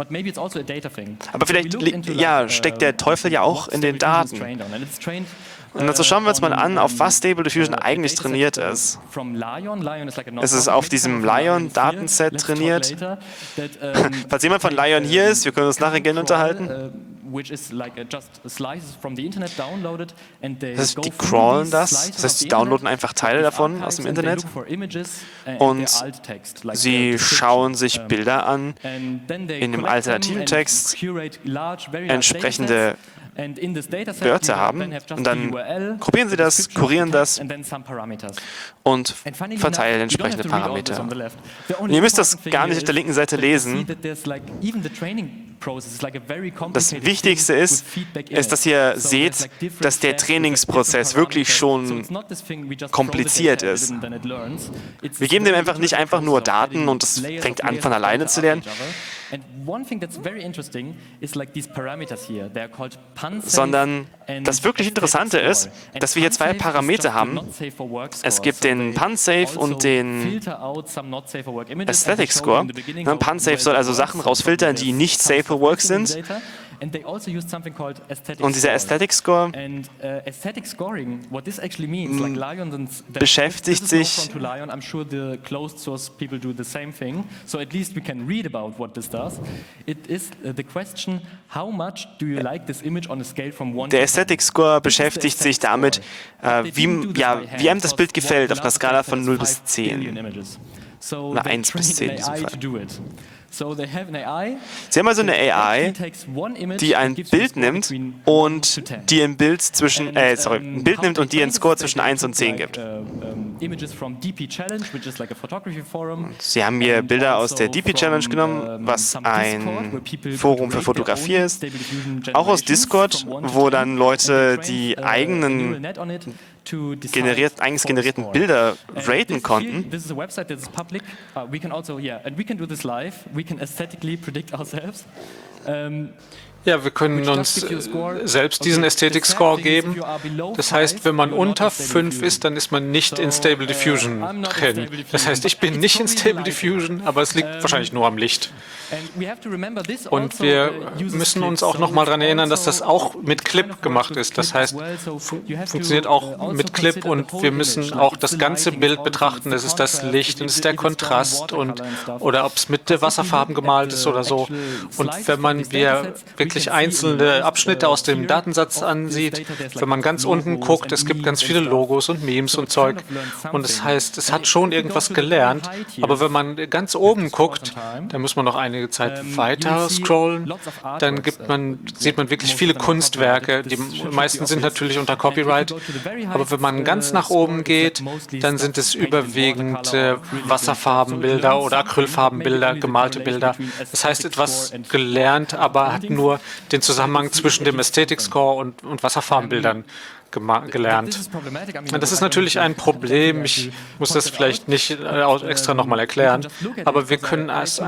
aber vielleicht ja, steckt der Teufel ja auch in den Daten. Und dazu schauen wir uns mal an, auf was Stable Diffusion eigentlich trainiert ist. Es ist auf diesem Lion-Datenset trainiert. Falls jemand von Lion hier ist, wir können uns nachher gerne unterhalten. Das heißt, die crawlen das, das heißt, die downloaden einfach Teile davon aus dem Internet und sie schauen sich Bilder an in dem alternativen Text, entsprechende Wörter haben und dann gruppieren sie das, kurieren das und verteilen entsprechende Parameter. Und ihr müsst das gar nicht auf der linken Seite lesen. Das Wichtigste ist, ist, dass ihr seht, dass der Trainingsprozess wirklich schon kompliziert ist. Wir geben dem einfach nicht einfach nur Daten und es fängt an, von alleine zu lernen, sondern das wirklich Interessante ist, dass wir hier zwei Parameter haben. Es gibt den Pun-Safe und den Aesthetic Score. Pun-Safe soll also Sachen rausfiltern, die nicht safe for work sind. Und dieser Aesthetic Score beschäftigt sich Der Aesthetic Score beschäftigt sich damit, äh, wie, ja, wie einem das Bild gefällt auf einer Skala von null bis zehn. Oder eins bis zehn in diesem Fall. Sie haben also eine A I, die ein Bild nimmt und die ein Bild zwischen, äh, sorry, ein Bild nimmt und die einen Score zwischen eins und zehn gibt. Sie haben hier Bilder aus der D P Challenge genommen, was ein Forum für Fotografie ist. Auch aus Discord, wo dann Leute die eigenen generiert, eigens generierten Bilder raten konnten. Ja, wir können uns selbst diesen Aesthetic Score geben. Das heißt, wenn man unter fünf ist, dann ist man nicht in Stable Diffusion drin. Das heißt, ich bin nicht in Stable Diffusion, aber es liegt wahrscheinlich nur am Licht. Und wir müssen uns auch nochmal daran erinnern, dass das auch mit Clip gemacht ist. Das heißt, fun funktioniert auch mit Clip und wir müssen auch das ganze Bild betrachten. Es ist das Licht und es ist der Kontrast und oder ob es mit Wasserfarben gemalt ist oder so. Und wenn man wir wirklich einzelne Abschnitte aus dem Datensatz ansieht, wenn man ganz unten guckt, es gibt ganz viele Logos und Memes und Zeug. Und das heißt, es hat schon irgendwas gelernt. Aber wenn man ganz oben guckt, dann muss man noch einige Zeit weiter scrollen, dann gibt man, sieht man wirklich viele Kunstwerke. Die meisten sind natürlich unter Copyright. Aber wenn man ganz nach oben geht, dann sind es überwiegend äh, Wasserfarbenbilder oder Acrylfarbenbilder, gemalte Bilder. Das heißt, etwas gelernt, aber hat nur den Zusammenhang zwischen dem Aesthetic Score und, und Wasserfarbenbildern gelernt. Und das ist natürlich ein Problem. Ich muss das vielleicht nicht äh, extra nochmal erklären, aber wir können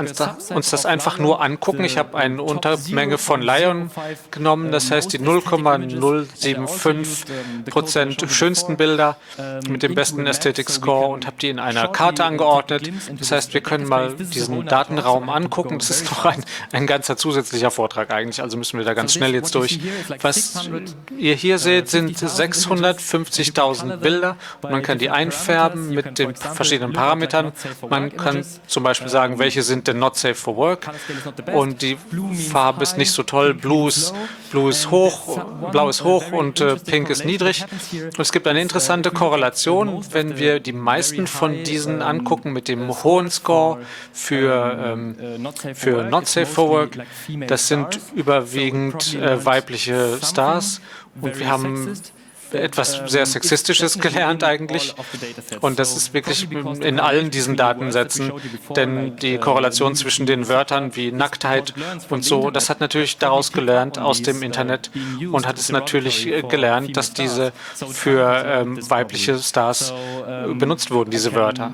uns das einfach nur angucken. Ich habe eine Untermenge von Lion genommen, das heißt die null Komma null sieben fünf Prozent schönsten Bilder mit dem besten Aesthetic Score und habe die in einer Karte angeordnet. Das heißt, wir können mal diesen Datenraum angucken. Das ist noch ein, ein ganzer zusätzlicher Vortrag eigentlich, also müssen wir da ganz schnell jetzt durch. Was ihr hier seht, sind sechshundertfünfzigtausend Bilder. Man kann die einfärben mit den verschiedenen Parametern. Man kann zum Beispiel sagen, welche sind denn not safe for work. Und die Farbe ist nicht so toll. Blue ist, Blue ist hoch, Blau ist hoch und äh, Pink ist niedrig. Und es gibt eine interessante Korrelation, wenn wir die meisten von diesen angucken mit dem hohen Score für, ähm, für not safe for work. Das sind überwiegend äh, weibliche Stars. Und wir haben etwas sehr Sexistisches gelernt eigentlich. Und das ist wirklich in allen diesen Datensätzen, denn die Korrelation zwischen den Wörtern wie Nacktheit und so, das hat natürlich daraus gelernt aus dem Internet und hat es natürlich gelernt, dass diese für ähm, weibliche Stars benutzt wurden, diese Wörter.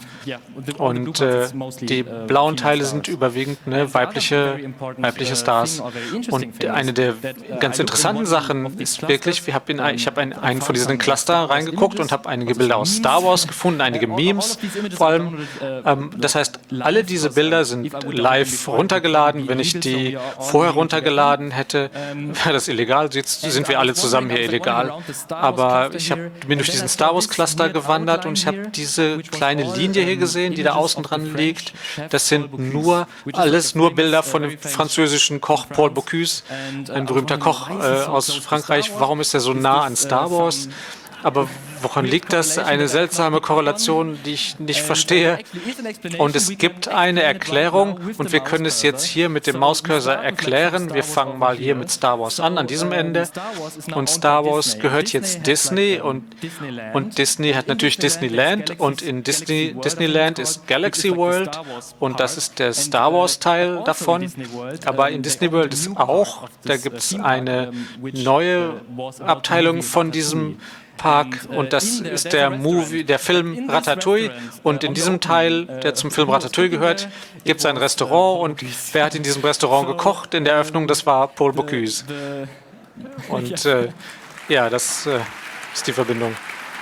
Und äh, die blauen Teile sind überwiegend ne, weibliche, weibliche Stars. Und eine der ganz interessanten Sachen ist wirklich, wir haben in, ich habe ein, ein von diesen Cluster reingeguckt und habe einige Bilder aus Star Wars gefunden, einige Memes vor allem. Ähm, das heißt, alle diese Bilder sind live runtergeladen. Wenn ich die vorher runtergeladen hätte, wäre das illegal. Jetzt sind wir alle zusammen hier illegal. Aber ich hab, bin durch diesen Star Wars Cluster gewandert und ich habe diese kleine Linie hier gesehen, die da außen dran liegt. Das sind nur alles nur Bilder von dem französischen Koch Paul Bocuse, ein berühmter Koch äh, aus Frankreich. Warum ist er so nah an Star Wars? Aber woran liegt das? Eine seltsame Korrelation, die ich nicht verstehe. Und es gibt eine Erklärung und wir können es jetzt hier mit dem Mauscursor erklären. Wir fangen mal hier mit Star Wars an, an diesem Ende. Und Star Wars gehört jetzt Disney und, und Disney hat natürlich Disneyland und in Disney, Disneyland ist Galaxy World und das ist der Star Wars Teil davon. Aber in Disney World ist auch, da gibt es eine neue Abteilung von diesem Park und das ist der Movie, der Film Ratatouille und in diesem Teil, der zum Film Ratatouille gehört, gibt es ein Restaurant und wer hat in diesem Restaurant gekocht in der Eröffnung? Das war Paul Bocuse. Und äh, ja, das äh, ist die Verbindung.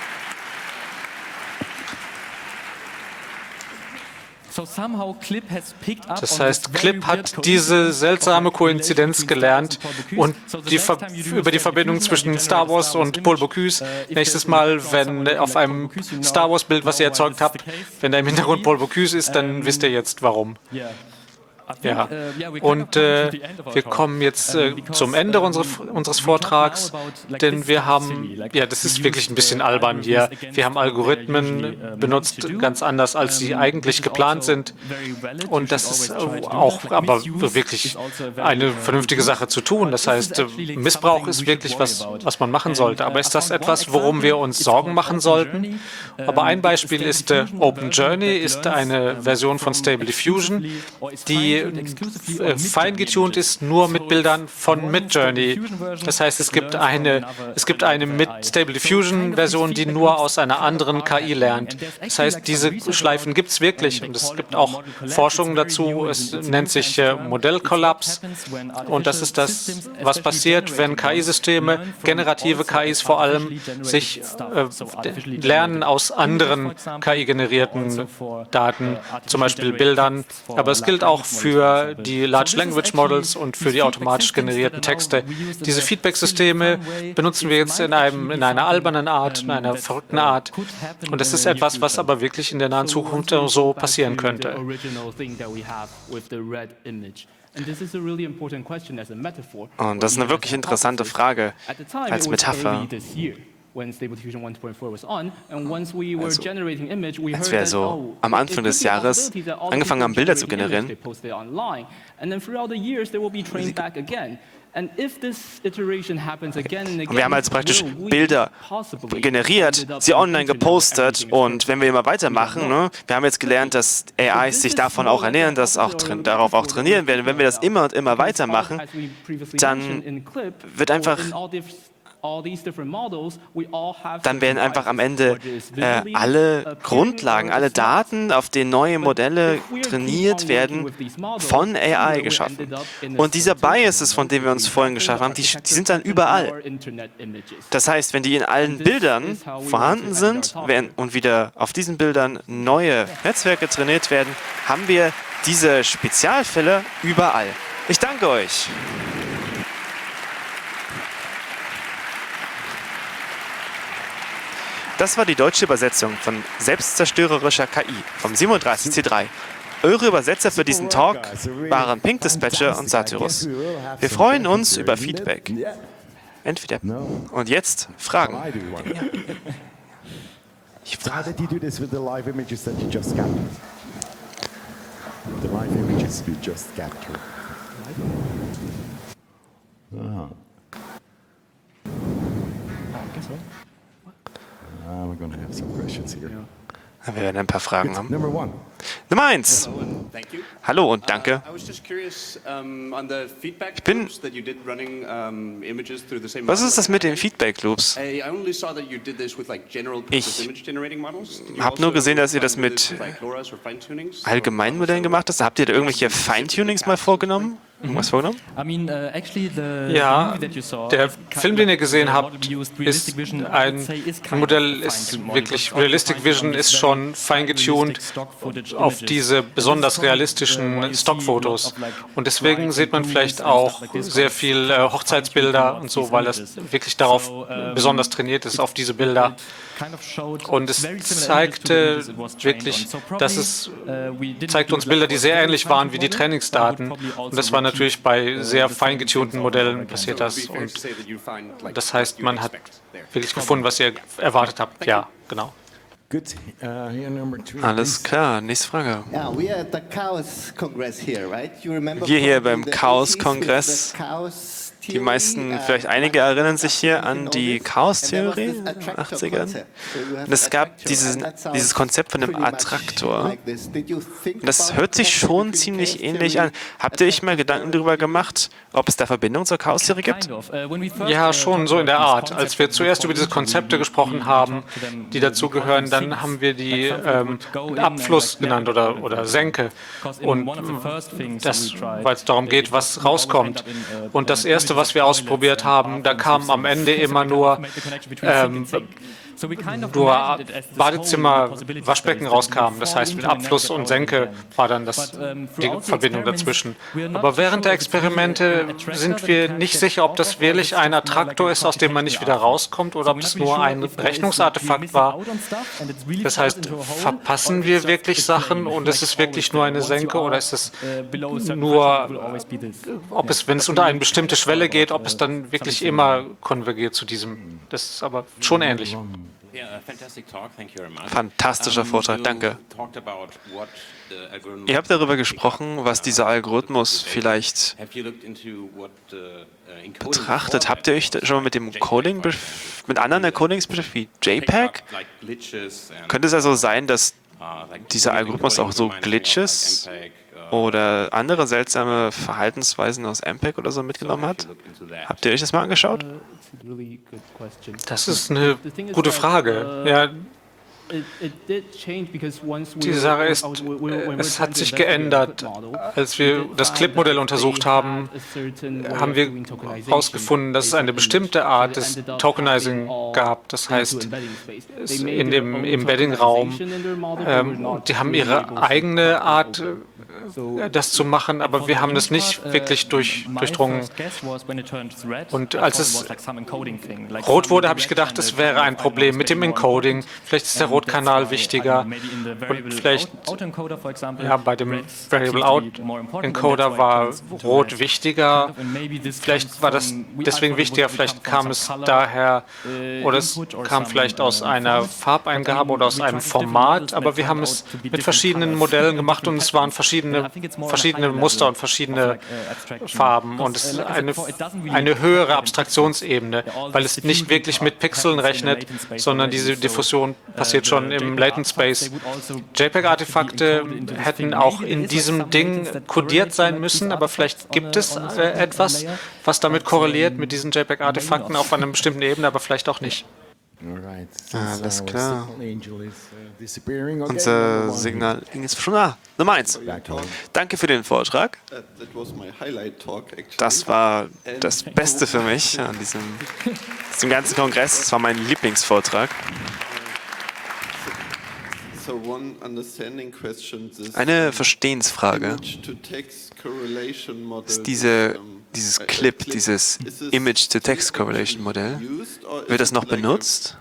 Das heißt, Clip hat diese seltsame Koinzidenz gelernt und die Ver über die Verbindung zwischen Star Wars und Paul Bocuse. Nächstes Mal, wenn auf einem Star Wars Bild, was ihr erzeugt habt, wenn da im Hintergrund Paul Bocuse ist, dann wisst ihr jetzt warum. Ja, und äh, wir kommen jetzt äh, zum Ende unsere, unseres Vortrags, denn wir haben, ja, das ist wirklich ein bisschen albern hier, wir haben Algorithmen benutzt, ganz anders, als sie eigentlich geplant sind und das ist auch aber wirklich eine vernünftige Sache zu tun. Das heißt, Missbrauch ist wirklich was, was man machen sollte, aber ist das etwas, worum wir uns Sorgen machen sollten? Aber ein Beispiel ist äh, Open Journey, ist eine Version von Stable Diffusion, die äh, fein getuned ist, nur mit Bildern von Midjourney. Das heißt, es gibt eine, es gibt eine mit Stable Diffusion Version, die nur aus einer anderen K I lernt. Das heißt, diese Schleifen gibt es wirklich und es gibt auch Forschung dazu. Es nennt sich äh, Modellkollaps und das ist das, was passiert, wenn K I-Systeme, generative K Is vor allem, sich äh, lernen aus anderen K I-generierten Daten, zum Beispiel Bildern. Aber es gilt auch für die Large Language Models und für die automatisch generierten Texte. Diese Feedback-Systeme benutzen wir jetzt in, einem, in einer albernen Art, in einer verrückten Art. Und das ist etwas, was aber wirklich in der nahen Zukunft so passieren könnte. Und das ist eine wirklich interessante Frage als Metapher. Also, als wir so am Anfang des Jahres angefangen haben, Bilder zu generieren, und wir haben also praktisch Bilder generiert, sie online gepostet und wenn wir immer weitermachen, ne, wir haben jetzt gelernt, dass A Is sich davon auch ernähren, dass auch darauf auch trainieren werden. Wenn wir das immer und immer weitermachen, dann wird einfach dann werden einfach am Ende äh, alle Grundlagen, alle Daten, auf denen neue Modelle trainiert werden, von A I geschaffen. Und dieser Biases, von dem wir uns vorhin geschaffen haben, die, die sind dann überall. Das heißt, wenn die in allen Bildern vorhanden sind werden und wieder auf diesen Bildern neue Netzwerke trainiert werden, haben wir diese Spezialfälle überall. Ich danke euch. Das war die deutsche Übersetzung von Selbstzerstörerischer K I vom siebenunddreißig C drei. Eure Übersetzer für diesen Talk waren Pink Dispatcher und Satyrus. Wir freuen uns über Feedback. Entweder. Und jetzt Fragen. Ich frage. Wir werden ein paar Fragen haben. Nummer eins. Hallo und danke. Ich bin. Was ist das mit den Feedback Loops? Ich habe nur gesehen, dass ihr das mit allgemeinen Modellen gemacht habt. Habt ihr da irgendwelche Feintunings mal vorgenommen? irgendwas vorgenommen? Ja, der Film, den ihr gesehen habt, ist ein Modell, ist wirklich, Realistic Vision ist schon feingetuned auf diese besonders realistischen Stockfotos. Und deswegen sieht man vielleicht auch sehr viel äh, Hochzeitsbilder und so, weil das wirklich darauf besonders trainiert ist, auf diese Bilder. Und es zeigte wirklich, dass es zeigt uns Bilder, die sehr ähnlich waren wie die Trainingsdaten. Und das war natürlich bei sehr feingetunten Modellen passiert das. Und das heißt, man hat wirklich gefunden, was ihr erwartet habt. Ja, genau. Alles klar, nächste Frage. Yeah, we are at the Chaos Congress here, right? You remember Wir hier from beim the Chaos-Kongress. eighties with the Chaos Die meisten, vielleicht einige erinnern sich hier an die Chaos-Theorie in den achtzigern. Und es gab diesen, dieses Konzept von dem Attraktor. Und das hört sich schon ziemlich ähnlich an. Habt ihr euch mal Gedanken darüber gemacht, ob es da Verbindungen zur Chaos-Theorie gibt? Ja, schon so in der Art. Als wir zuerst über diese Konzepte gesprochen haben, die dazugehören, dann haben wir die ähm, Abfluss genannt oder, oder Senke. Und das, weil es darum geht, was rauskommt. Und das erste, was wir ausprobiert haben, da kam am Ende immer nur, ähm, nur Badezimmer, Waschbecken rauskamen. Das heißt, mit Abfluss und Senke war dann das, die Verbindung dazwischen. Aber während der Experimente sind wir nicht sicher, ob das wirklich ein Attraktor ist, aus dem man nicht wieder rauskommt, oder ob es nur ein Rechnungsartefakt war. Das heißt, verpassen wir wirklich Sachen und es ist wirklich nur eine Senke, oder ist es nur, ob es, wenn es unter eine bestimmte Schwelle geht, ob es dann wirklich immer konvergiert zu diesem. Das ist aber schon ähnlich. Fantastischer Vortrag, danke. Ihr habt darüber gesprochen, was dieser Algorithmus vielleicht betrachtet. Habt ihr euch schon mal mit dem Coding, mit anderen Encodings beschäftigt, wie JPEG? Könnte es also sein, dass dieser Algorithmus auch so Glitches oder andere seltsame Verhaltensweisen aus M P E G oder so mitgenommen hat? Habt ihr euch das mal angeschaut? Das ist eine gute Frage. Ja, die Sache ist, es hat sich geändert. Als wir das Clip-Modell untersucht haben, haben wir herausgefunden, dass es eine bestimmte Art des Tokenizing gab. Das heißt, in dem Embedding-Raum, ähm, die haben ihre eigene Art, das zu machen, aber wir haben das nicht wirklich durch, durchdrungen. Und als es rot wurde, habe ich gedacht, es wäre ein Problem mit dem Encoding. Vielleicht ist der Rotkanal wichtiger. Und vielleicht, ja, bei dem Variable Out Encoder war Rot wichtiger. Vielleicht war das deswegen wichtiger, vielleicht kam es daher, oder es kam vielleicht aus einer Farbeingabe oder aus einem Format, aber wir haben es mit verschiedenen Modellen gemacht und es waren verschiedene verschiedene Muster und verschiedene Farben, und es ist eine, eine höhere Abstraktionsebene, weil es nicht wirklich mit Pixeln rechnet, sondern diese Diffusion passiert schon im Latent Space. JPEG-Artefakte hätten auch in diesem Ding kodiert sein müssen, aber vielleicht gibt es äh, etwas, was damit korreliert mit diesen JPEG-Artefakten auf einer bestimmten Ebene, aber vielleicht auch nicht. Alles klar. Unser Signal ist schon da. Nummer eins. Danke für den Vortrag. Das war das Beste für mich an diesem, diesem ganzen Kongress. Das war mein Lieblingsvortrag. Eine Verstehensfrage ist diese, dieses Clip, dieses Image-to-Text-Correlation-Modell. Wird das noch benutzt?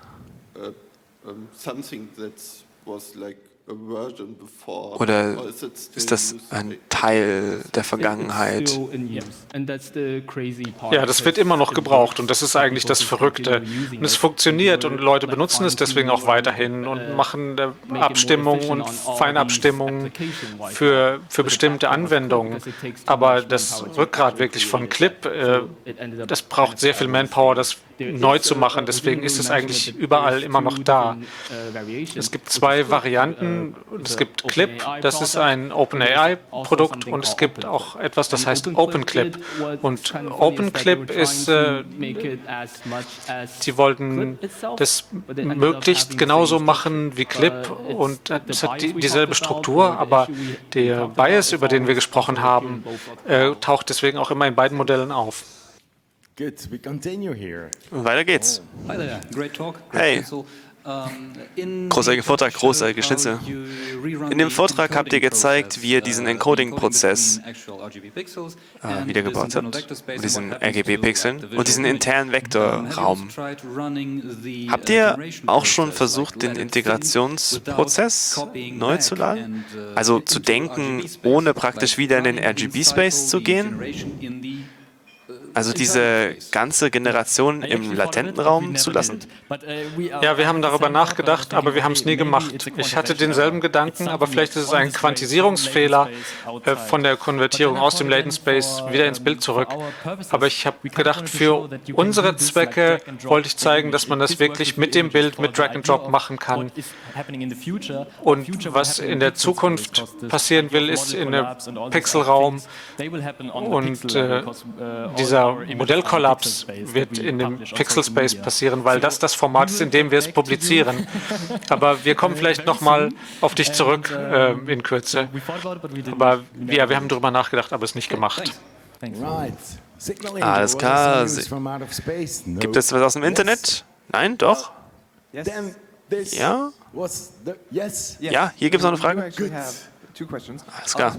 Oder ist das ein Teil der Vergangenheit? Ja, das wird immer noch gebraucht und das ist eigentlich das Verrückte. Und es funktioniert und Leute benutzen es deswegen auch weiterhin und machen Abstimmungen und Feinabstimmungen für, für bestimmte Anwendungen. Aber das Rückgrat wirklich von Clip, äh, das braucht sehr viel Manpower, das neu zu machen. Deswegen ist es eigentlich überall immer noch da. Es gibt zwei Varianten. Es gibt Clip, das ist ein OpenAI-Produkt, und es gibt auch etwas, das heißt OpenClip. Und OpenClip ist, äh, sie wollten das möglichst genauso machen wie Clip, und es hat die, dieselbe Struktur, aber der Bias, über den wir gesprochen haben, äh, taucht deswegen auch immer in beiden Modellen auf. Good, we continue here. Weiter geht's. Hi there, great talk. Hey. Großartiger Vortrag, großartige Schnitzel. In dem Vortrag habt ihr gezeigt, wie ihr diesen Encoding-Prozess äh, wiedergebaut habt, mit diesen R G B-Pixeln und diesen internen Vektorraum. Habt ihr auch schon versucht, den Integrationsprozess neu zu laden? Also zu denken, ohne praktisch wieder in den R G B-Space zu gehen? Also diese ganze Generation im latenten Raum zu lassen? Ja, wir haben darüber nachgedacht, aber wir haben es nie gemacht. Ich hatte denselben Gedanken, aber vielleicht ist es ein Quantisierungsfehler äh, von der Konvertierung aus dem Latent Space wieder ins Bild zurück. Aber ich habe gedacht, für unsere Zwecke wollte ich zeigen, dass man das wirklich mit dem Bild, mit Drag and Drop machen kann. Und was in der Zukunft passieren will, ist in einem Pixelraum, und äh, dieser Modellkollaps wird in dem Pixel Space passieren, weil das das Format ist, in dem wir es publizieren. Aber wir kommen vielleicht nochmal auf dich zurück äh, in Kürze. Aber ja, wir haben darüber nachgedacht, aber es nicht gemacht. Alles klar. Gibt es was aus dem Internet? Nein, doch? Ja? Ja, hier gibt es noch eine Frage. Alles klar.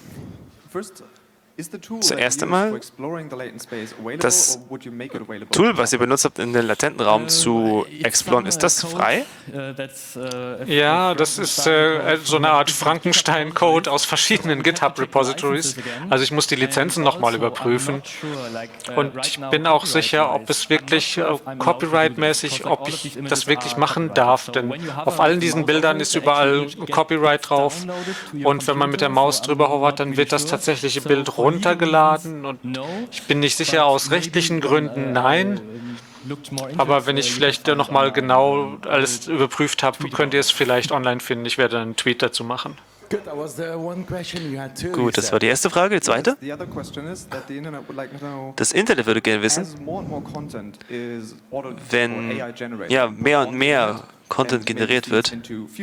Zuerst einmal, das Tool, was ihr benutzt habt, in den latenten Raum zu exploren, ist das frei? Ja, das ist äh, so eine Art Frankenstein-Code aus verschiedenen GitHub-Repositories. Also ich muss die Lizenzen nochmal überprüfen. Und ich bin auch sicher, ob es wirklich äh, copyright-mäßig, ob ich das wirklich machen darf. Denn auf allen diesen Bildern ist überall Copyright drauf. Und wenn man mit der Maus drüber hovert, dann wird das tatsächliche Bild runtergeladen, und ich bin nicht sicher, aus rechtlichen Gründen nein. Aber wenn ich vielleicht noch mal genau alles überprüft habe, könnt ihr es vielleicht online finden. Ich werde einen Tweet dazu machen. Gut, das war die erste Frage. Die zweite? Das Internet würde gerne wissen, wenn ja, mehr und mehr Content generiert wird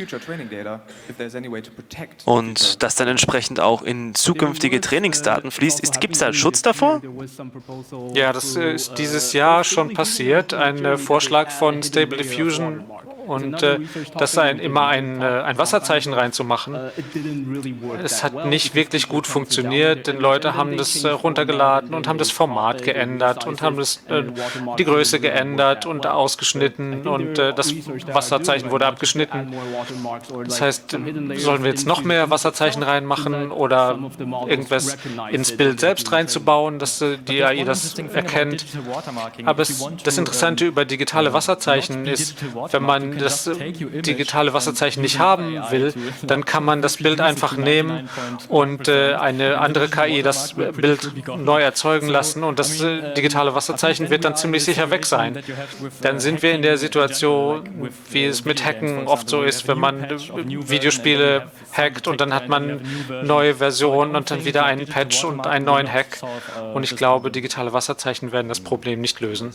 und das dann entsprechend auch in zukünftige Trainingsdaten fließt, gibt es da einen Schutz davor? Ja, das ist dieses Jahr schon passiert. Ein äh, Vorschlag von Stable Diffusion, und äh, das ein, immer ein, äh, ein Wasserzeichen reinzumachen. Es hat nicht wirklich gut funktioniert, denn Leute haben das äh, runtergeladen und haben das Format geändert und haben das, äh, die Größe geändert und ausgeschnitten, und äh, das Wasserzeichen wurde abgeschnitten. Das heißt, sollen wir jetzt noch mehr Wasserzeichen reinmachen oder irgendwas ins Bild selbst reinzubauen, dass äh, die A I das erkennt? Aber es, das Interessante über digitale Wasserzeichen ist, wenn man das digitale Wasserzeichen nicht haben will, dann kann man das Bild einfach nehmen und äh, eine andere K I das Bild neu erzeugen lassen, und das äh, digitale Wasserzeichen wird dann ziemlich sicher weg sein. Dann sind wir in der Situation, wie es mit Hacken oft so ist, wenn man äh, Videospiele hackt und dann hat man neue Versionen und dann wieder einen Patch und einen neuen Hack. Und ich glaube, digitale Wasserzeichen werden das Problem nicht lösen.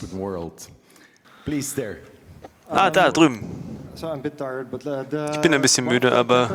Ah, da drüben. Ich bin ein bisschen müde, aber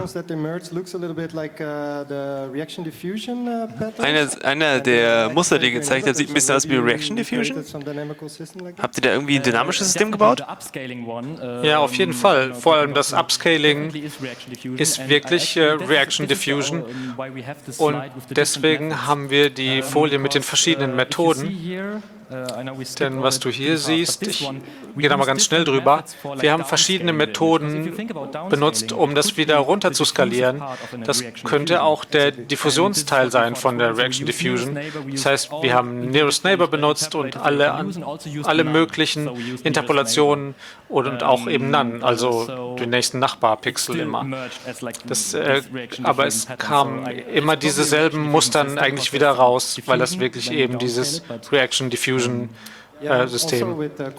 einer, einer der Muster, die ihr gezeigt habt, sieht ein bisschen aus wie Reaction Diffusion. Habt ihr da irgendwie ein dynamisches System gebaut? Ja, auf jeden Fall. Vor allem das Upscaling ist wirklich äh, Reaction Diffusion, und deswegen haben wir die Folie mit den verschiedenen Methoden. Denn was du hier siehst, ich gehe da mal ganz schnell drüber, wir haben verschiedene Methoden benutzt, um das wieder runter zu skalieren. Das könnte auch der Diffusionsteil sein von der Reaction Diffusion. Das heißt, wir haben Nearest Neighbor benutzt und alle, alle möglichen Interpolationen und auch eben None, also den nächsten Nachbarpixel immer. Das, äh, aber es kamen immer dieselben Mustern eigentlich wieder raus, weil das wirklich eben dieses Reaction Diffusion äh, System.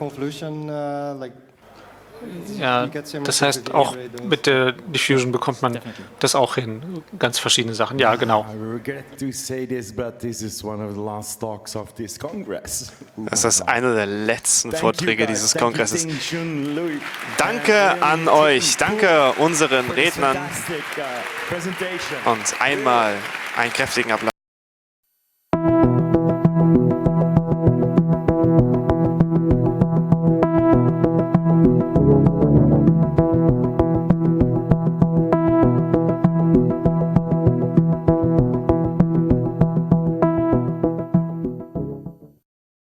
Ja, das heißt, auch mit der Diffusion bekommt man das auch hin. Ganz verschiedene Sachen. Ja, genau. I regret to say this, but this is one of the last talks of this Congress. Das ist einer der letzten Thank you, Vorträge guys. dieses Thank you, Kongresses. Ting Chun Lui. Danke an euch, danke unseren Rednern Fantastic uh, presentation. und einmal einen kräftigen Applaus.